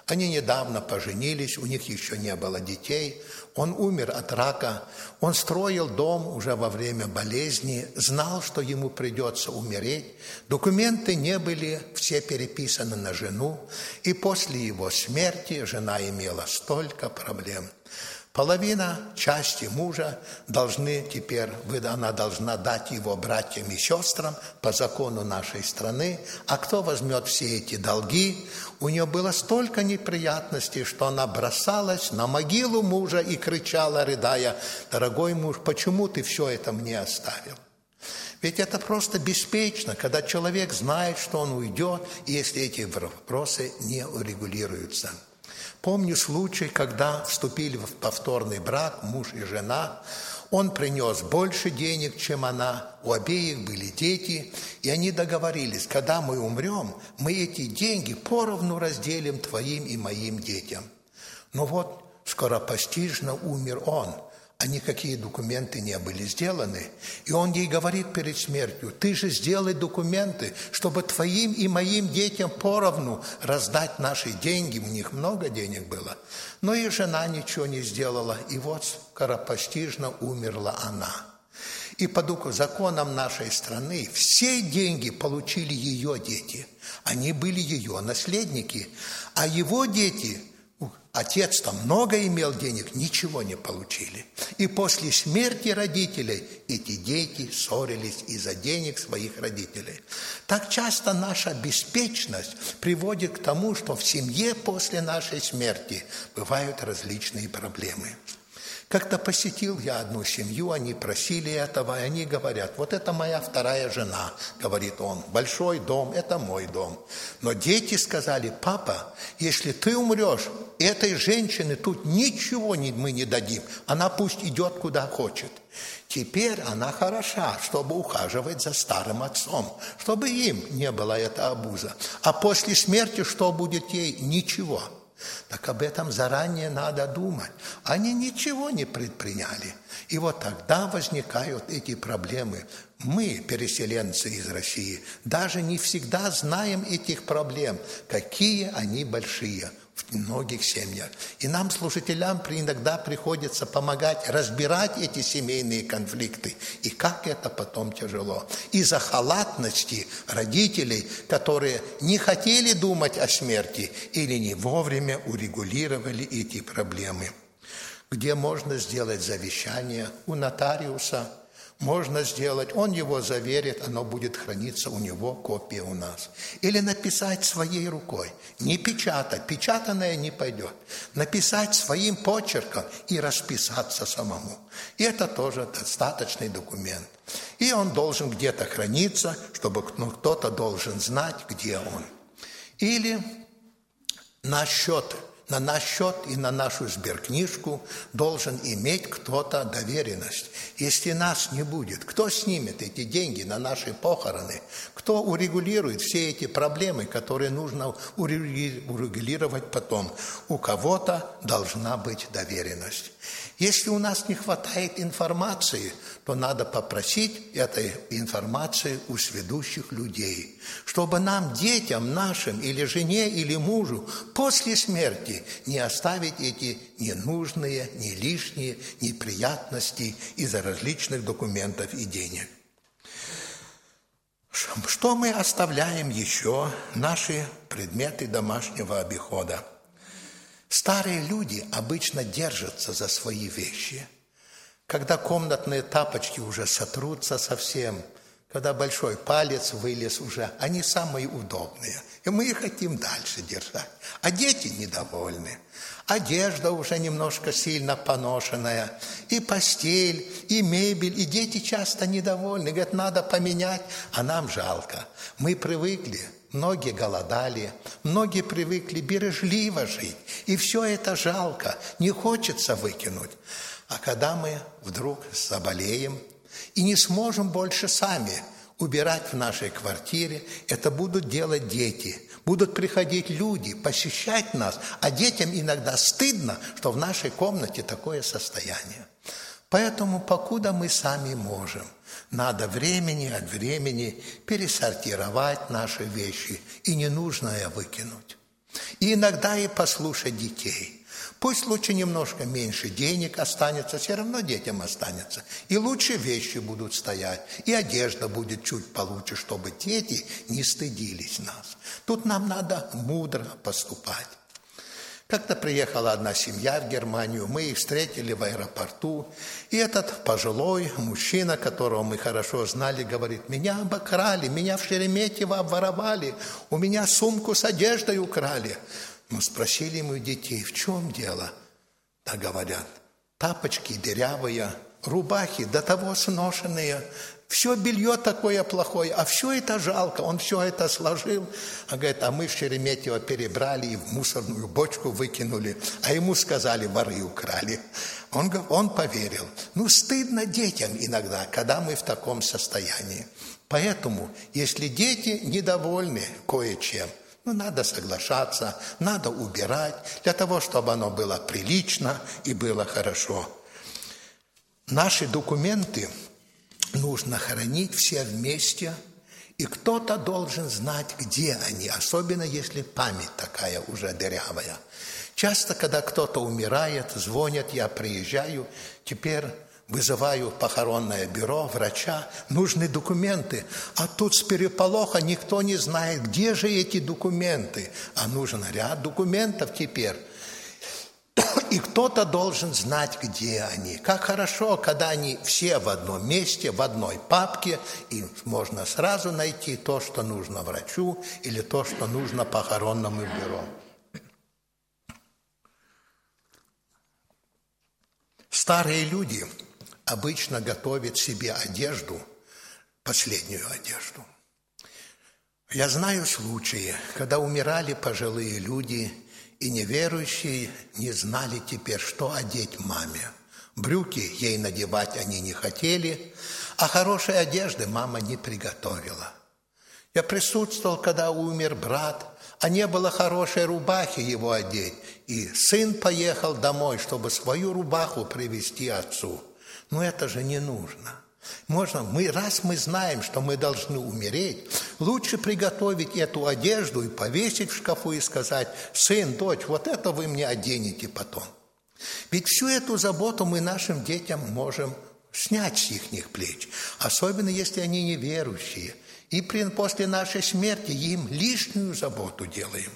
Они недавно поженились, у них еще не было детей. Он умер от рака. Он строил дом уже во время болезни, знал, что ему придется умереть. Документы не были все переписаны на жену. И после его смерти жена имела столько проблем. Половина части мужа должны теперь, она должна дать его братьям и сестрам по закону нашей страны. А кто возьмет все эти долги? У нее было столько неприятностей, что она бросалась на могилу мужа и кричала, рыдая: «Дорогой муж, почему ты все это мне оставил?» Ведь это просто беспечно, когда человек знает, что он уйдет, если эти вопросы не урегулируются. Помню случай, когда вступили в повторный брак муж и жена. Он принес больше денег, чем она, у обеих были дети, и они договорились: когда мы умрем, мы эти деньги поровну разделим твоим и моим детям. Но вот скоропостижно умер он, а никакие документы не были сделаны. И он ей говорит перед смертью: ты же сделай документы, чтобы твоим и моим детям поровну раздать наши деньги. У них много денег было. Но и жена ничего не сделала, и вот скоропостижно умерла она. И по законам нашей страны все деньги получили ее дети. Они были ее наследники, а его дети... Отец-то много имел денег, ничего не получили. И после смерти родителей эти дети ссорились из-за денег своих родителей. Так часто наша беспечность приводит к тому, что в семье после нашей смерти бывают различные проблемы. Как-то посетил я одну семью, они просили этого, и они говорят: вот это моя вторая жена, говорит он, большой дом, это мой дом. Но дети сказали: папа, если ты умрешь, этой женщине тут ничего не, мы не дадим, она пусть идет куда хочет. Теперь она хороша, чтобы ухаживать за старым отцом, чтобы им не было эта обуза. А после смерти что будет ей? Ничего. Так об этом заранее надо думать. Они ничего не предприняли. И вот тогда возникают эти проблемы. Мы, переселенцы из России, даже не всегда знаем этих проблем, какие они большие в многих семьях. И нам, служителям, иногда приходится помогать разбирать эти семейные конфликты. И как это потом тяжело. Из-за халатности родителей, которые не хотели думать о смерти или не вовремя урегулировали эти проблемы. Где можно сделать завещание? У нотариуса. Можно сделать, он его заверит, оно будет храниться у него, копия у нас. Или написать своей рукой, не печатать, печатанное не пойдет. Написать своим почерком и расписаться самому. И это тоже достаточный документ. И он должен где-то храниться, чтобы ну, кто-то должен знать, где он. Или на счет. На наш счет и на нашу сберкнижку должен иметь кто-то доверенность. Если нас не будет, кто снимет эти деньги на наши похороны? Кто урегулирует все эти проблемы, которые нужно урегулировать потом? У кого-то должна быть доверенность. Если у нас не хватает информации, то надо попросить этой информации у сведущих людей, чтобы нам, детям нашим, или жене, или мужу, после смерти не оставить эти ненужные, не лишние неприятности из-за различных документов и денег. Что мы оставляем еще? Наши предметы домашнего обихода. Старые люди обычно держатся за свои вещи. Когда комнатные тапочки уже сотрутся совсем, когда большой палец вылез уже, они самые удобные. И мы их хотим дальше держать. А дети недовольны. Одежда уже немножко сильно поношенная. И постель, и мебель. И дети часто недовольны. Говорят, надо поменять, а нам жалко. Мы привыкли. Многие голодали, многие привыкли бережливо жить. И все это жалко, не хочется выкинуть. А когда мы вдруг заболеем и не сможем больше сами убирать в нашей квартире, это будут делать дети. Будут приходить люди, посещать нас, а детям иногда стыдно, что в нашей комнате такое состояние. Поэтому, покуда мы сами можем, надо времени от времени пересортировать наши вещи и ненужное выкинуть. И иногда и послушать детей. Пусть лучше немножко меньше денег останется, все равно детям останется. И лучше вещи будут стоять, и одежда будет чуть получше, чтобы дети не стыдились нас. Тут нам надо мудро поступать. Как-то приехала одна семья в Германию, мы их встретили в аэропорту, и этот пожилой мужчина, которого мы хорошо знали, говорит: меня обокрали, меня в Шереметьево обворовали, у меня сумку с одеждой украли. Мы спросили ему детей: в чем дело? Да говорят: тапочки дырявые, рубахи до того сношенные, все белье такое плохое, а все это жалко. Он все это сложил, а говорит: а мы в Шереметьево перебрали и в мусорную бочку выкинули, а ему сказали: воры украли. Он, он поверил. Ну, стыдно детям иногда, когда мы в таком состоянии. Поэтому, если дети недовольны кое-чем, ну, надо соглашаться, надо убирать, для того, чтобы оно было прилично и было хорошо. Наши документы нужно хранить все вместе, и кто-то должен знать, где они, особенно если память такая уже дырявая. Часто, когда кто-то умирает, звонят, я приезжаю, теперь вызываю похоронное бюро, врача, нужны документы. А тут с переполоха никто не знает, где же эти документы. А нужен ряд документов теперь. И кто-то должен знать, где они. Как хорошо, когда они все в одном месте, в одной папке, и можно сразу найти то, что нужно врачу, или то, что нужно похоронному бюро. Старые люди обычно готовят себе одежду, последнюю одежду. Я знаю случаи, когда умирали пожилые люди, и неверующие не знали теперь, что одеть маме. Брюки ей надевать они не хотели, а хорошей одежды мама не приготовила. Я присутствовал, когда умер брат, а не было хорошей рубахи его одеть, и сын поехал домой, чтобы свою рубаху привезти отцу. Но это же не нужно. Можно, мы, раз мы знаем, что мы должны умереть, лучше приготовить эту одежду и повесить в шкафу и сказать: сын, дочь, вот это вы мне оденете потом. Ведь всю эту заботу мы нашим детям можем снять с их плеч, особенно если они неверующие, и после нашей смерти им лишнюю заботу делаем.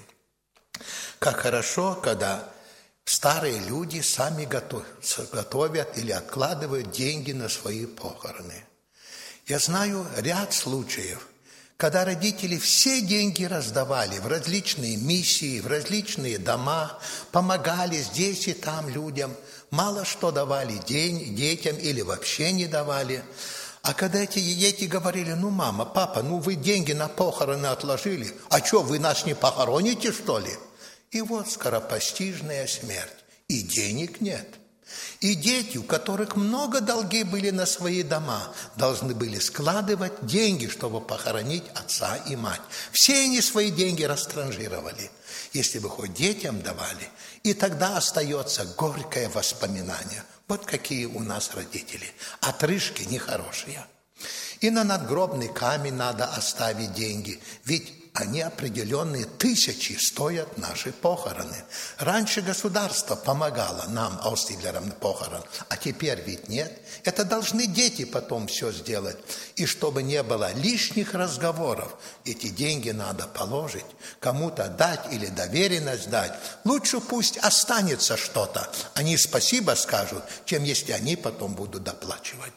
Как хорошо, когда старые люди сами готовят или откладывают деньги на свои похороны. Я знаю ряд случаев, когда родители все деньги раздавали в различные миссии, в различные дома, помогали здесь и там людям, мало что давали день, детям или вообще не давали. А когда эти дети говорили: ну, мама, папа, ну вы деньги на похороны отложили, а что, вы нас не похороните, что ли? И вот скоропостижная смерть, и денег нет. И дети, у которых много долги были на свои дома, должны были складывать деньги, чтобы похоронить отца и мать. Все они свои деньги растранжировали. Если бы хоть детям давали, и тогда остается горькое воспоминание. Вот какие у нас родители. Отрыжки нехорошие. И на надгробный камень надо оставить деньги, ведь они определенные тысячи стоят наши похороны. Раньше государство помогало нам, аустиллерам, на похорон, а теперь ведь нет. Это должны дети потом все сделать. И чтобы не было лишних разговоров, эти деньги надо положить, кому-то дать или доверенность дать. Лучше пусть останется что-то. Они спасибо скажут, чем если они потом будут доплачивать.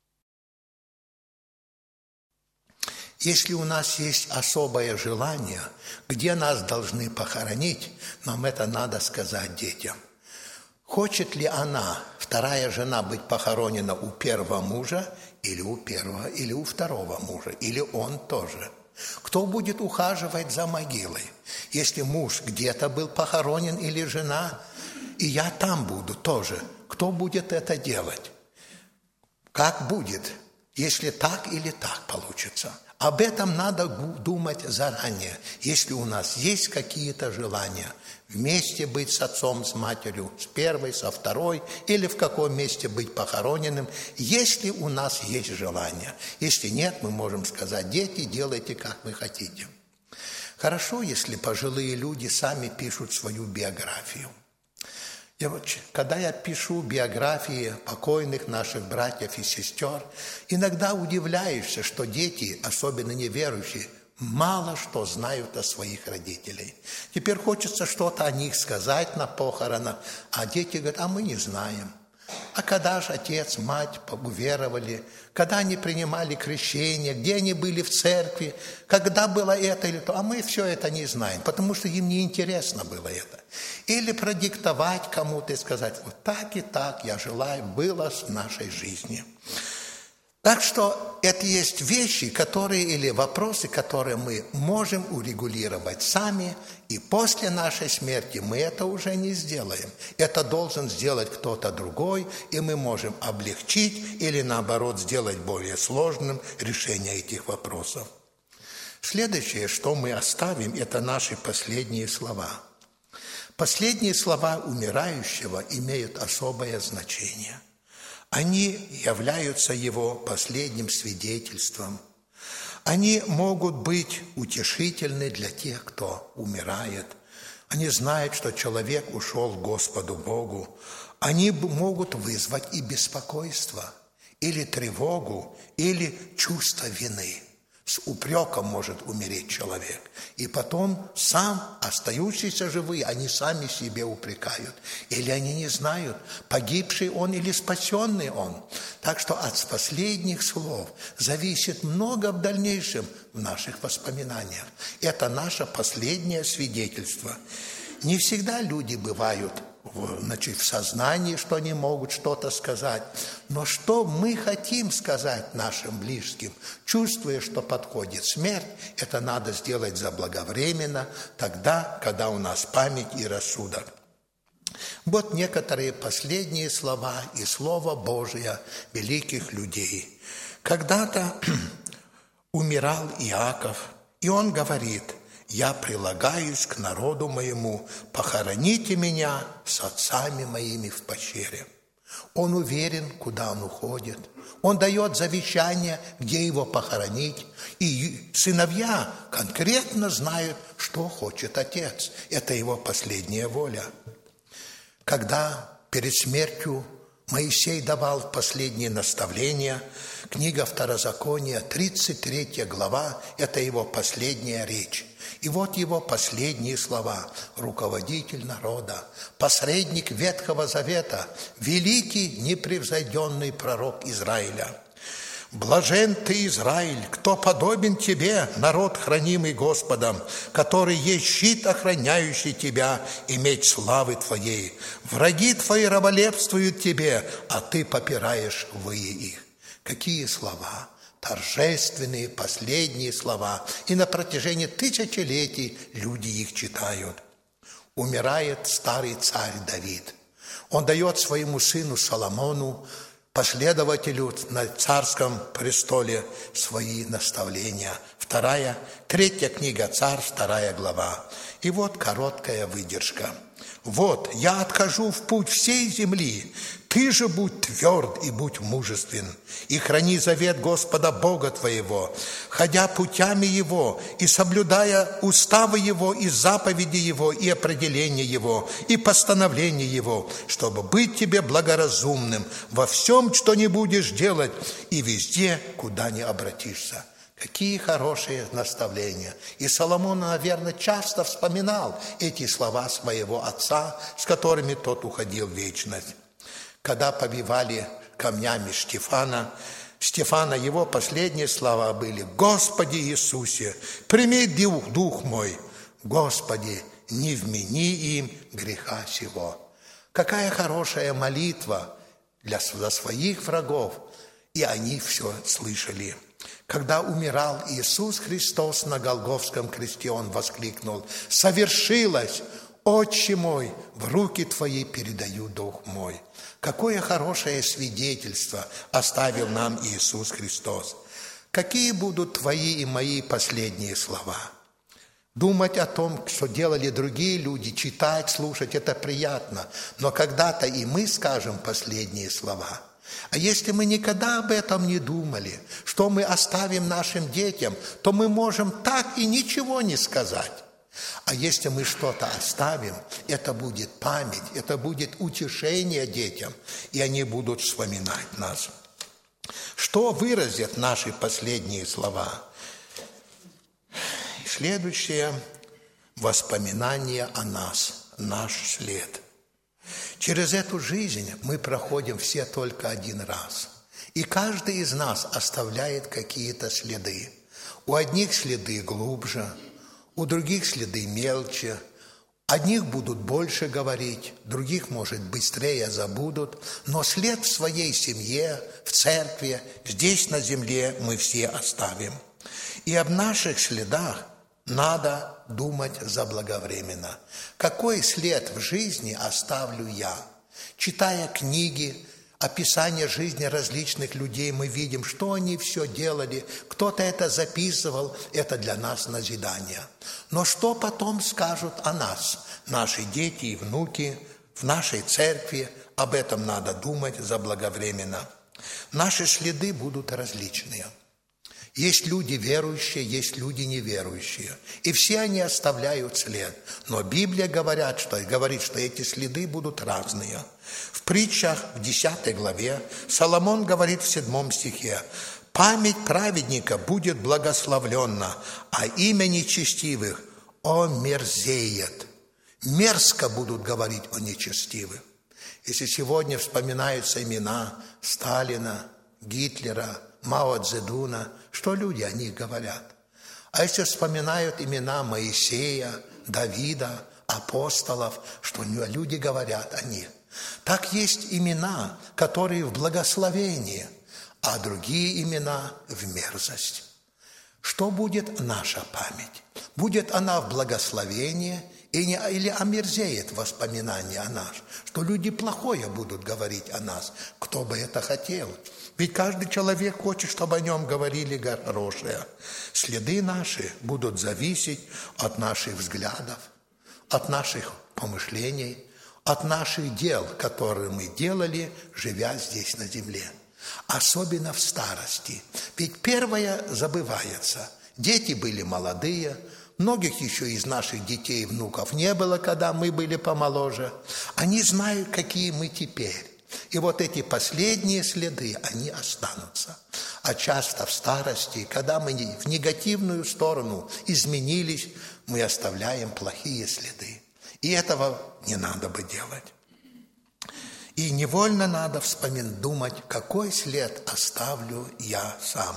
Если у нас есть особое желание, где нас должны похоронить, нам это надо сказать детям. Хочет ли она, вторая жена, быть похоронена у первого мужа, или у первого, или у второго мужа, или он тоже? Кто будет ухаживать за могилой? Если муж где-то был похоронен или жена, и я там буду тоже, кто будет это делать? Как будет, если так или так получится? Об этом надо думать заранее. Если у нас есть какие-то желания вместе быть с отцом, с матерью, с первой, со второй, или в каком месте быть похороненным, если у нас есть желание. Если нет, мы можем сказать: дети, делайте, как вы хотите. Хорошо, если пожилые люди сами пишут свою биографию. Я вот, когда я пишу биографии покойных наших братьев и сестер, иногда удивляешься, что дети, особенно неверующие, мало что знают о своих родителях. Теперь хочется что-то о них сказать на похоронах, а дети говорят, а мы не знаем. А когда же отец, мать уверовали, когда они принимали крещение, где они были в церкви, когда было это или то, а мы все это не знаем, потому что им не интересно было это. Или продиктовать кому-то и сказать, вот так и так, я желаю, было в нашей жизни. Так что это есть вещи, которые, или вопросы, которые мы можем урегулировать сами, и после нашей смерти мы это уже не сделаем. Это должен сделать кто-то другой, и мы можем облегчить или, наоборот, сделать более сложным решение этих вопросов. Следующее, что мы оставим, это наши последние слова. Последние слова умирающего имеют особое значение. Они являются его последним свидетельством. Они могут быть утешительны для тех, кто умирает. Они знают, что человек ушел к Господу Богу. Они могут вызвать и беспокойство, или тревогу, или чувство вины. С упреком может умереть человек. И потом сам, остающиеся живые, они сами себе упрекают. Или они не знают, погибший он или спасенный он. Так что от последних слов зависит много в дальнейшем в наших воспоминаниях. Это наше последнее свидетельство. Не всегда люди бывают значит, в сознании, что они могут что-то сказать. Но что мы хотим сказать нашим близким, чувствуя, что подходит смерть, это надо сделать заблаговременно, тогда, когда у нас память и рассудок. Вот некоторые последние слова и Слово Божие великих людей. Когда-то умирал Иаков, и он говорит: «Я прилагаюсь к народу моему, похороните меня с отцами моими в пещере». Он уверен, куда он уходит. Он дает завещание, где его похоронить. И сыновья конкретно знают, что хочет отец. Это его последняя воля. Когда перед смертью Моисей давал последние наставления, книга Второзакония, тридцать третья глава, это его последняя речь. И вот его последние слова: руководитель народа, посредник Ветхого Завета, великий непревзойденный пророк Израиля. «Блажен ты, Израиль, кто подобен тебе, народ, хранимый Господом, который есть щит, охраняющий тебя и меч славы твоей. Враги твои раболепствуют тебе, а ты попираешь выи их». Какие слова! Торжественные, последние слова. И на протяжении тысячелетий люди их читают. Умирает старый царь Давид. Он дает своему сыну Соломону, последователю на царском престоле, свои наставления. Вторая, третья книга Царств, вторая глава. И вот короткая выдержка. «Вот, я отхожу в путь всей земли, ты же будь тверд и будь мужествен, и храни завет Господа Бога твоего, ходя путями Его и соблюдая уставы Его и заповеди Его и определения Его и постановления Его, чтобы быть тебе благоразумным во всем, что не будешь делать, и везде, куда не обратишься». Какие хорошие наставления. И Соломон, наверное, часто вспоминал эти слова своего отца, с которыми тот уходил в вечность. Когда побивали камнями Стефана, Стефана, его последние слова были: «Господи Иисусе, прими дух, дух мой, Господи, не вмени им греха сего». Какая хорошая молитва для, для своих врагов, и они все слышали. Когда умирал Иисус Христос на Голгофском кресте, Он воскликнул: «Совершилось! Отче мой, в руки Твои передаю дух мой». Какое хорошее свидетельство оставил нам Иисус Христос. Какие будут твои и мои последние слова? Думать о том, что делали другие люди, читать, слушать – это приятно. Но когда-то и мы скажем последние слова. А если мы никогда об этом не думали, что мы оставим нашим детям, то мы можем так и ничего не сказать. А если мы что-то оставим, это будет память, это будет утешение детям, и они будут вспоминать нас. Что выразят наши последние слова? Следующее – воспоминание о нас, наш след. Через эту жизнь мы проходим все только один раз. И каждый из нас оставляет какие-то следы. У одних следы глубже, у других следы мельче. Одних будут больше говорить, других, может, быстрее забудут. Но след в своей семье, в церкви, здесь на земле мы все оставим. И об наших следах надо думать заблаговременно. Какой след в жизни оставлю я? Читая книги, описание жизни различных людей, мы видим, что они все делали. Кто-то это записывал, это для нас назидание. Но что потом скажут о нас, наши дети и внуки, в нашей церкви? Об этом надо думать заблаговременно. Наши следы будут различные. Есть люди верующие, есть люди неверующие. И все они оставляют след. Но Библия говорит, что, говорит, что эти следы будут разные. В притчах, в десятой главе, Соломон говорит в седьмом стихе: «Память праведника будет благословленна, а имя нечестивых омерзеет». Мерзко будут говорить о нечестивых. Если сегодня вспоминаются имена Сталина, Гитлера, Мао Цзэдуна, что люди о них говорят? А если вспоминают имена Моисея, Давида, апостолов, что люди говорят о них? Так есть имена, которые в благословении, а другие имена в мерзость. Что будет наша память? Будет она в благословении или омерзеет воспоминания о нас? Что люди плохое будут говорить о нас? Кто бы это хотел? Ведь каждый человек хочет, чтобы о нем говорили хорошее. Следы наши будут зависеть от наших взглядов, от наших помышлений, от наших дел, которые мы делали, живя здесь на земле. Особенно в старости. Ведь первое забывается. Дети были молодые, многих еще из наших детей и внуков не было, когда мы были помоложе. Они знают, какие мы теперь. И вот эти последние следы, они останутся. А часто в старости, когда мы в негативную сторону изменились, мы оставляем плохие следы. И этого не надо бы делать. И невольно надо вспоминать, думать, какой след оставлю я сам.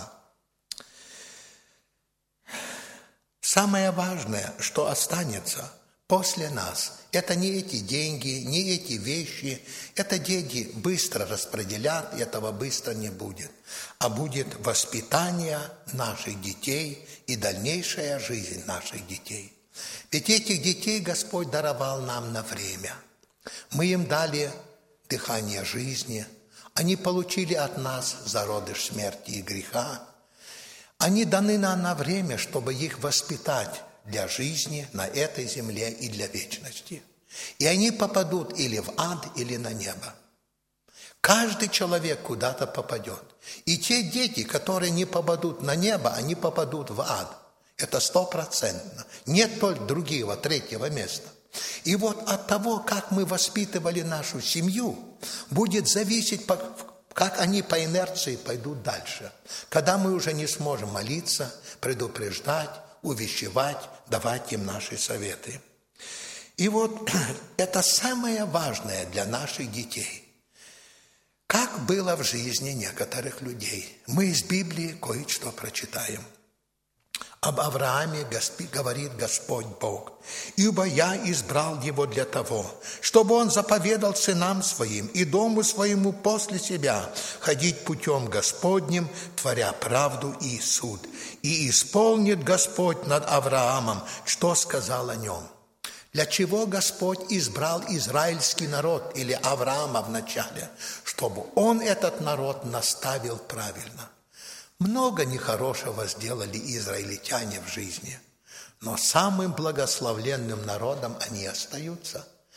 Самое важное, что останется после нас, это не эти деньги, не эти вещи. Это деньги быстро распределят, и этого быстро не будет. А будет воспитание наших детей и дальнейшая жизнь наших детей. Ведь этих детей Господь даровал нам на время. Мы им дали дыхание жизни. Они получили от нас зародыш смерти и греха. Они даны нам на время, чтобы их воспитать для жизни на этой земле и для вечности. И они попадут или в ад, или на небо. Каждый человек куда-то попадет. И те дети, которые не попадут на небо, они попадут в ад. Это стопроцентно. Нет только другого, третьего места. И вот от того, как мы воспитывали нашу семью, будет зависеть, как они по инерции пойдут дальше. Когда мы уже не сможем молиться, предупреждать, увещевать, давать им наши советы. И вот это самое важное для наших детей. Как было в жизни некоторых людей. Мы из Библии кое-что прочитаем. Об Аврааме говорит Господь Бог: «Ибо я избрал его для того, чтобы он заповедал сынам своим и дому своему после себя ходить путем Господним, творя правду и суд. И исполнит Господь над Авраамом, что сказал о нем». Для чего Господь избрал израильский народ или Авраама вначале? Чтобы он этот народ наставил правильно. Много нехорошего сделали израильтяне в жизни, но самым благословленным народом они остаются.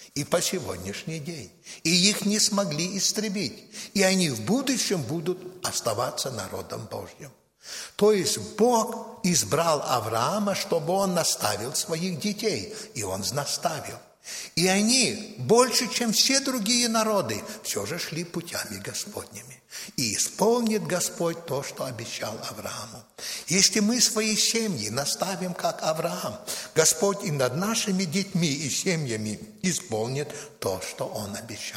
и по сегодняшний день. И их не смогли истребить. И они в будущем будут оставаться народом Божьим. То есть Бог избрал Авраама, чтобы он наставил своих детей. И он наставил. И они, больше, чем все другие народы, все же шли путями Господними. И исполнит Господь то, что обещал Аврааму. Если мы свои семьи наставим, как Авраам, Господь и над нашими детьми и семьями исполнит то, что Он обещал.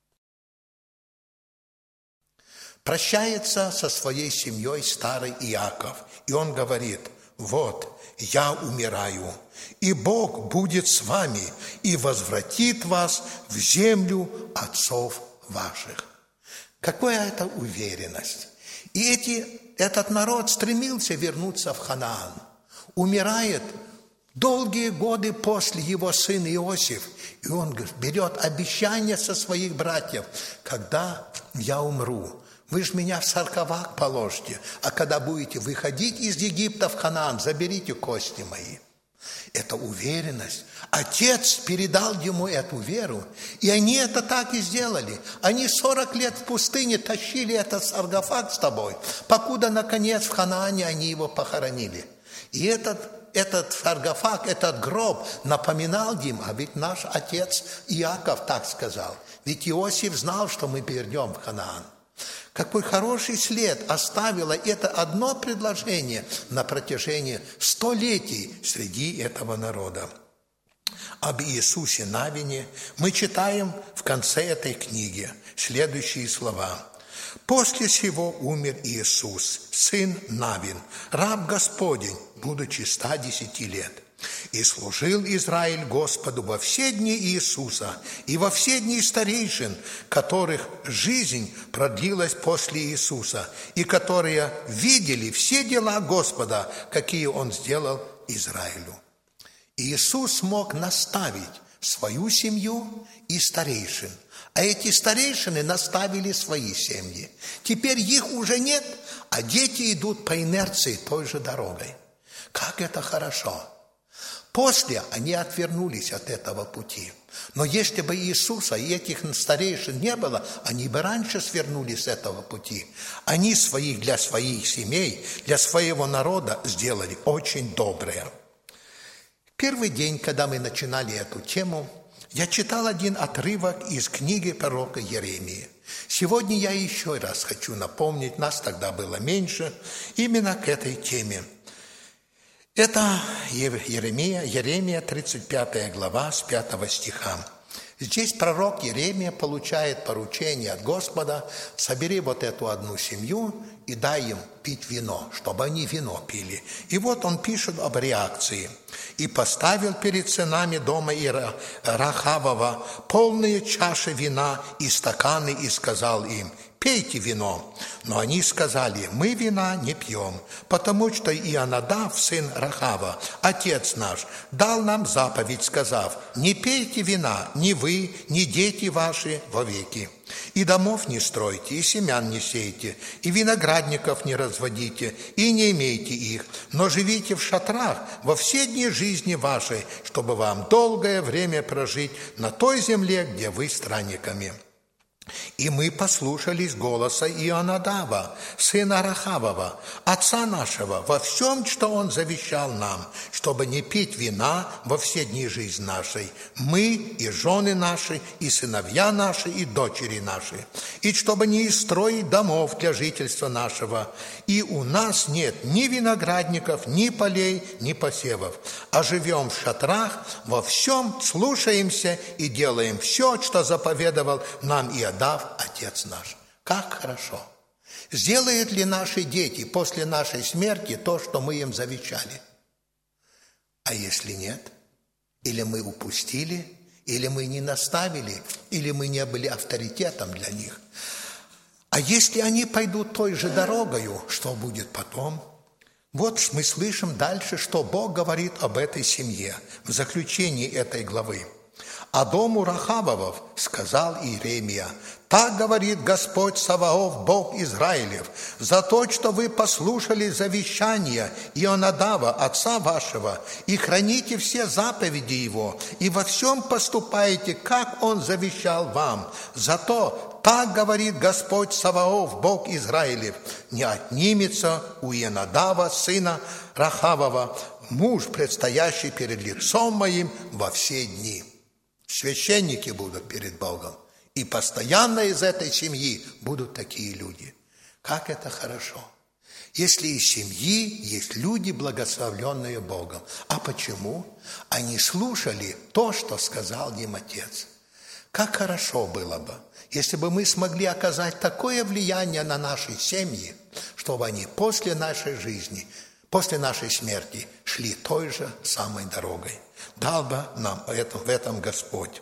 Прощается со своей семьей старый Иаков, и он говорит: «Вот, я умираю, и Бог будет с вами и возвратит вас в землю отцов ваших». Какая это уверенность! И эти, этот народ стремился вернуться в Ханаан. Умирает долгие годы после его сын Иосиф, и он берет обещание со своих братьев: «Когда я умру, вы же меня в саркофаг положите, а когда будете выходить из Египта в Ханаан, заберите кости мои». Это уверенность. Отец передал ему эту веру, и они это так и сделали. Они сорок лет в пустыне тащили этот саркофаг с тобой, покуда, наконец, в Ханаане они его похоронили. И этот, этот саркофаг, этот гроб напоминал им, а ведь наш отец Иаков так сказал. Ведь Иосиф знал, что мы перейдем в Ханаан. Какой хороший след оставило это одно предложение на протяжении столетий среди этого народа. Об Иисусе Навине мы читаем в конце этой книги следующие слова. «После сего умер Иисус, сын Навин, раб Господень, будучи ста десяти лет. И служил Израиль Господу во все дни Иисуса и во все дни старейшин, которых жизнь продлилась после Иисуса, и которые видели все дела Господа, какие Он сделал Израилю». Иисус мог наставить свою семью и старейшин, а эти старейшины наставили свои семьи. Теперь их уже нет, а дети идут по инерции той же дорогой. Как это хорошо! После они отвернулись от этого пути. Но если бы Иисуса и этих старейшин не было, они бы раньше свернули с этого пути. Они своих, для своих семей, для своего народа сделали очень доброе. Первый день, когда мы начинали эту тему, я читал один отрывок из книги пророка Еремии. Сегодня я еще раз хочу напомнить, нас тогда было меньше, именно к этой теме. Это Еремия, Еремия, тридцать пятая глава, с пятого стиха. Здесь пророк Еремия получает поручение от Господа: собери вот эту одну семью и дай им пить вино, чтобы они вино пили. И вот он пишет об реакции. «И поставил перед сынами дома Рахавова полные чаши вина и стаканы, и сказал им: пейте вино». Но они сказали: мы вина не пьем, потому что Ионадав, сын Рахава, отец наш, дал нам заповедь, сказав: не пейте вина ни вы, ни дети ваши вовеки. И домов не стройте, и семян не сейте, и виноградников не разводите, и не имейте их, но живите в шатрах во все дни жизни вашей, чтобы вам долгое время прожить на той земле, где вы странниками. И мы послушались голоса Ионадава, сына Рахавова, отца нашего, во всем, что он завещал нам, чтобы не пить вина во все дни жизни нашей, мы и жены наши, и сыновья наши, и дочери наши, и чтобы не строить домов для жительства нашего. И у нас нет ни виноградников, ни полей, ни посевов, а живем в шатрах, во всем слушаемся и делаем все, что заповедовал нам Иодав, отец наш». Как хорошо! Сделают ли наши дети после нашей смерти то, что мы им завещали? А если нет? Или мы упустили, или мы не наставили, или мы не были авторитетом для них? А если они пойдут той же дорогою, что будет потом? Вот мы слышим дальше, что Бог говорит об этой семье в заключении этой главы. А дому Рахавовов сказал Иеремия: так говорит Господь Саваоф, Бог Израилев, за то, что вы послушали завещание Ионадава, отца вашего, и храните все заповеди его, и во всем поступаете, как он завещал вам. Зато так говорит Господь Саваоф, Бог Израилев: не отнимется у Ионадава, сына Рахавова, муж, предстоящий перед лицом моим во все дни. Священники будут перед Богом, и постоянно из этой семьи будут такие люди. Как это хорошо, если из семьи есть люди, благословленные Богом. А почему? Они слушали то, что сказал им Отец. Как хорошо было бы, если бы мы смогли оказать такое влияние на наши семьи, чтобы они после нашей жизни, после нашей смерти шли той же самой дорогой. Дал бы нам это, в этом Господь.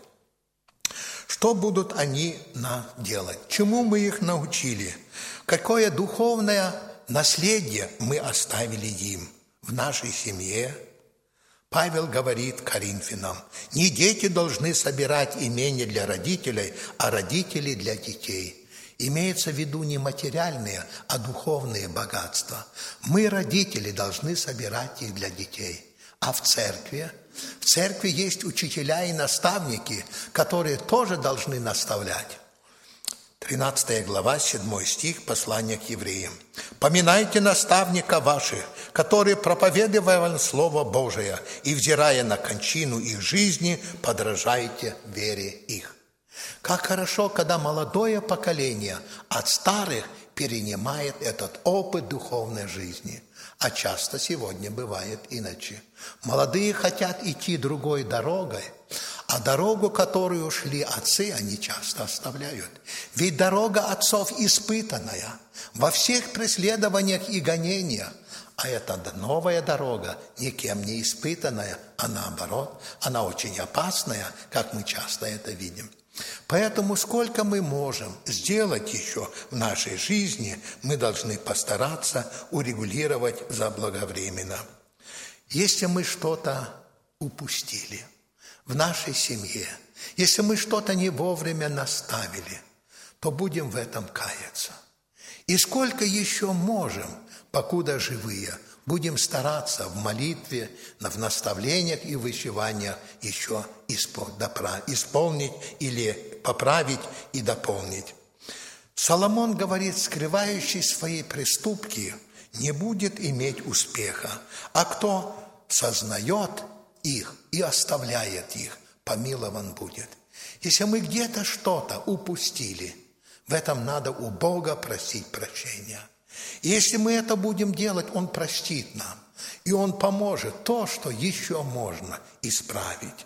Что будут они нам делать? Чему мы их научили? Какое духовное наследие мы оставили им в нашей семье? Павел говорит Коринфянам: не дети должны собирать имение для родителей, а родители для детей. Имеется в виду не материальные, а духовные богатства. Мы, родители, должны собирать их для детей. А в церкви? В церкви есть учителя и наставники, которые тоже должны наставлять. тринадцатая глава, седьмой стих, послание к евреям. «Поминайте наставника ваших, которые, проповедуя Слово Божие и взирая на кончину их жизни, подражайте вере их». Как хорошо, когда молодое поколение от старых перенимает этот опыт духовной жизни. А часто сегодня бывает иначе. Молодые хотят идти другой дорогой, а дорогу, которую шли отцы, они часто оставляют. Ведь дорога отцов испытанная во всех преследованиях и гонениях. А эта новая дорога никем не испытанная, а наоборот, она очень опасная, как мы часто это видим. Поэтому сколько мы можем сделать еще в нашей жизни, мы должны постараться урегулировать заблаговременно. Если мы что-то упустили в нашей семье, если мы что-то не вовремя наставили, то будем в этом каяться. И сколько еще можем, покуда живые, будем стараться в молитве, в наставлениях и вышиваниях еще исполнить или поправить и дополнить. Соломон говорит: скрывающий свои проступки не будет иметь успеха, а кто сознает их и оставляет их, помилован будет. Если мы где-то что-то упустили, в этом надо у Бога просить прощения. И если мы это будем делать, Он простит нам, и Он поможет то, что еще можно исправить.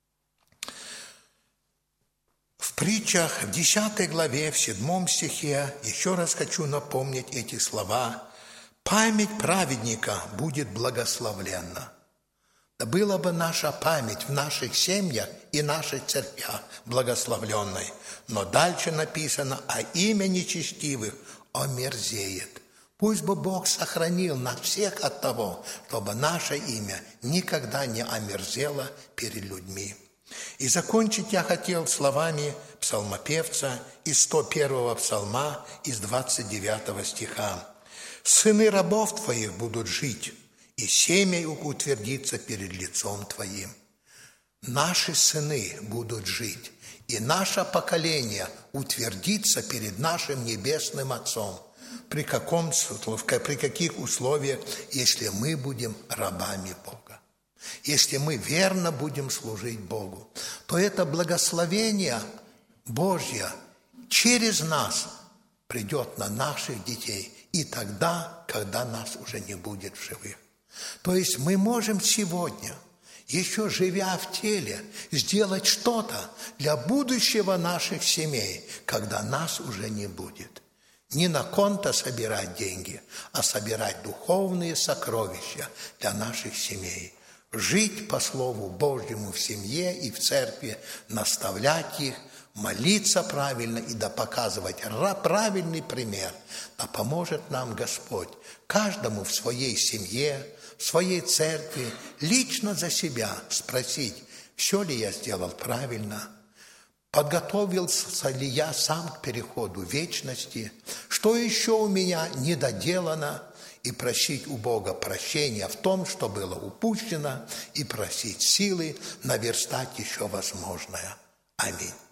В притчах, в десятой главе, в седьмом стихе, еще раз хочу напомнить эти слова: «Память праведника будет благословленна». Да была бы наша память в наших семьях и наших церквях благословленной. Но дальше написано: «А имя нечестивых омерзеет». Пусть бы Бог сохранил нас всех от того, чтобы наше имя никогда не омерзело перед людьми. И закончить я хотел словами псалмопевца из сто первого псалма, из двадцать девятого стиха. «Сыны рабов твоих будут жить, и семя их утвердится перед лицом твоим». Наши сыны будут жить, и наше поколение утвердится перед нашим Небесным Отцом. При, каком, при каких условиях, если мы будем рабами Бога. Если мы верно будем служить Богу, то это благословение Божье через нас придет на наших детей, и тогда, когда нас уже не будет в живых. То есть мы можем сегодня, еще живя в теле, сделать что-то для будущего наших семей, когда нас уже не будет. Не на конто собирать деньги, а собирать духовные сокровища для наших семей. Жить по Слову Божьему в семье и в церкви, наставлять их, молиться правильно и да показывать правильный пример. Да поможет нам Господь каждому в своей семье, в своей церкви лично за себя спросить, Все ли я сделал правильно? Подготовился ли я сам к переходу вечности? Что еще у меня недоделано? И просить у Бога прощения в том, что было упущено, и просить силы наверстать еще возможное. Аминь.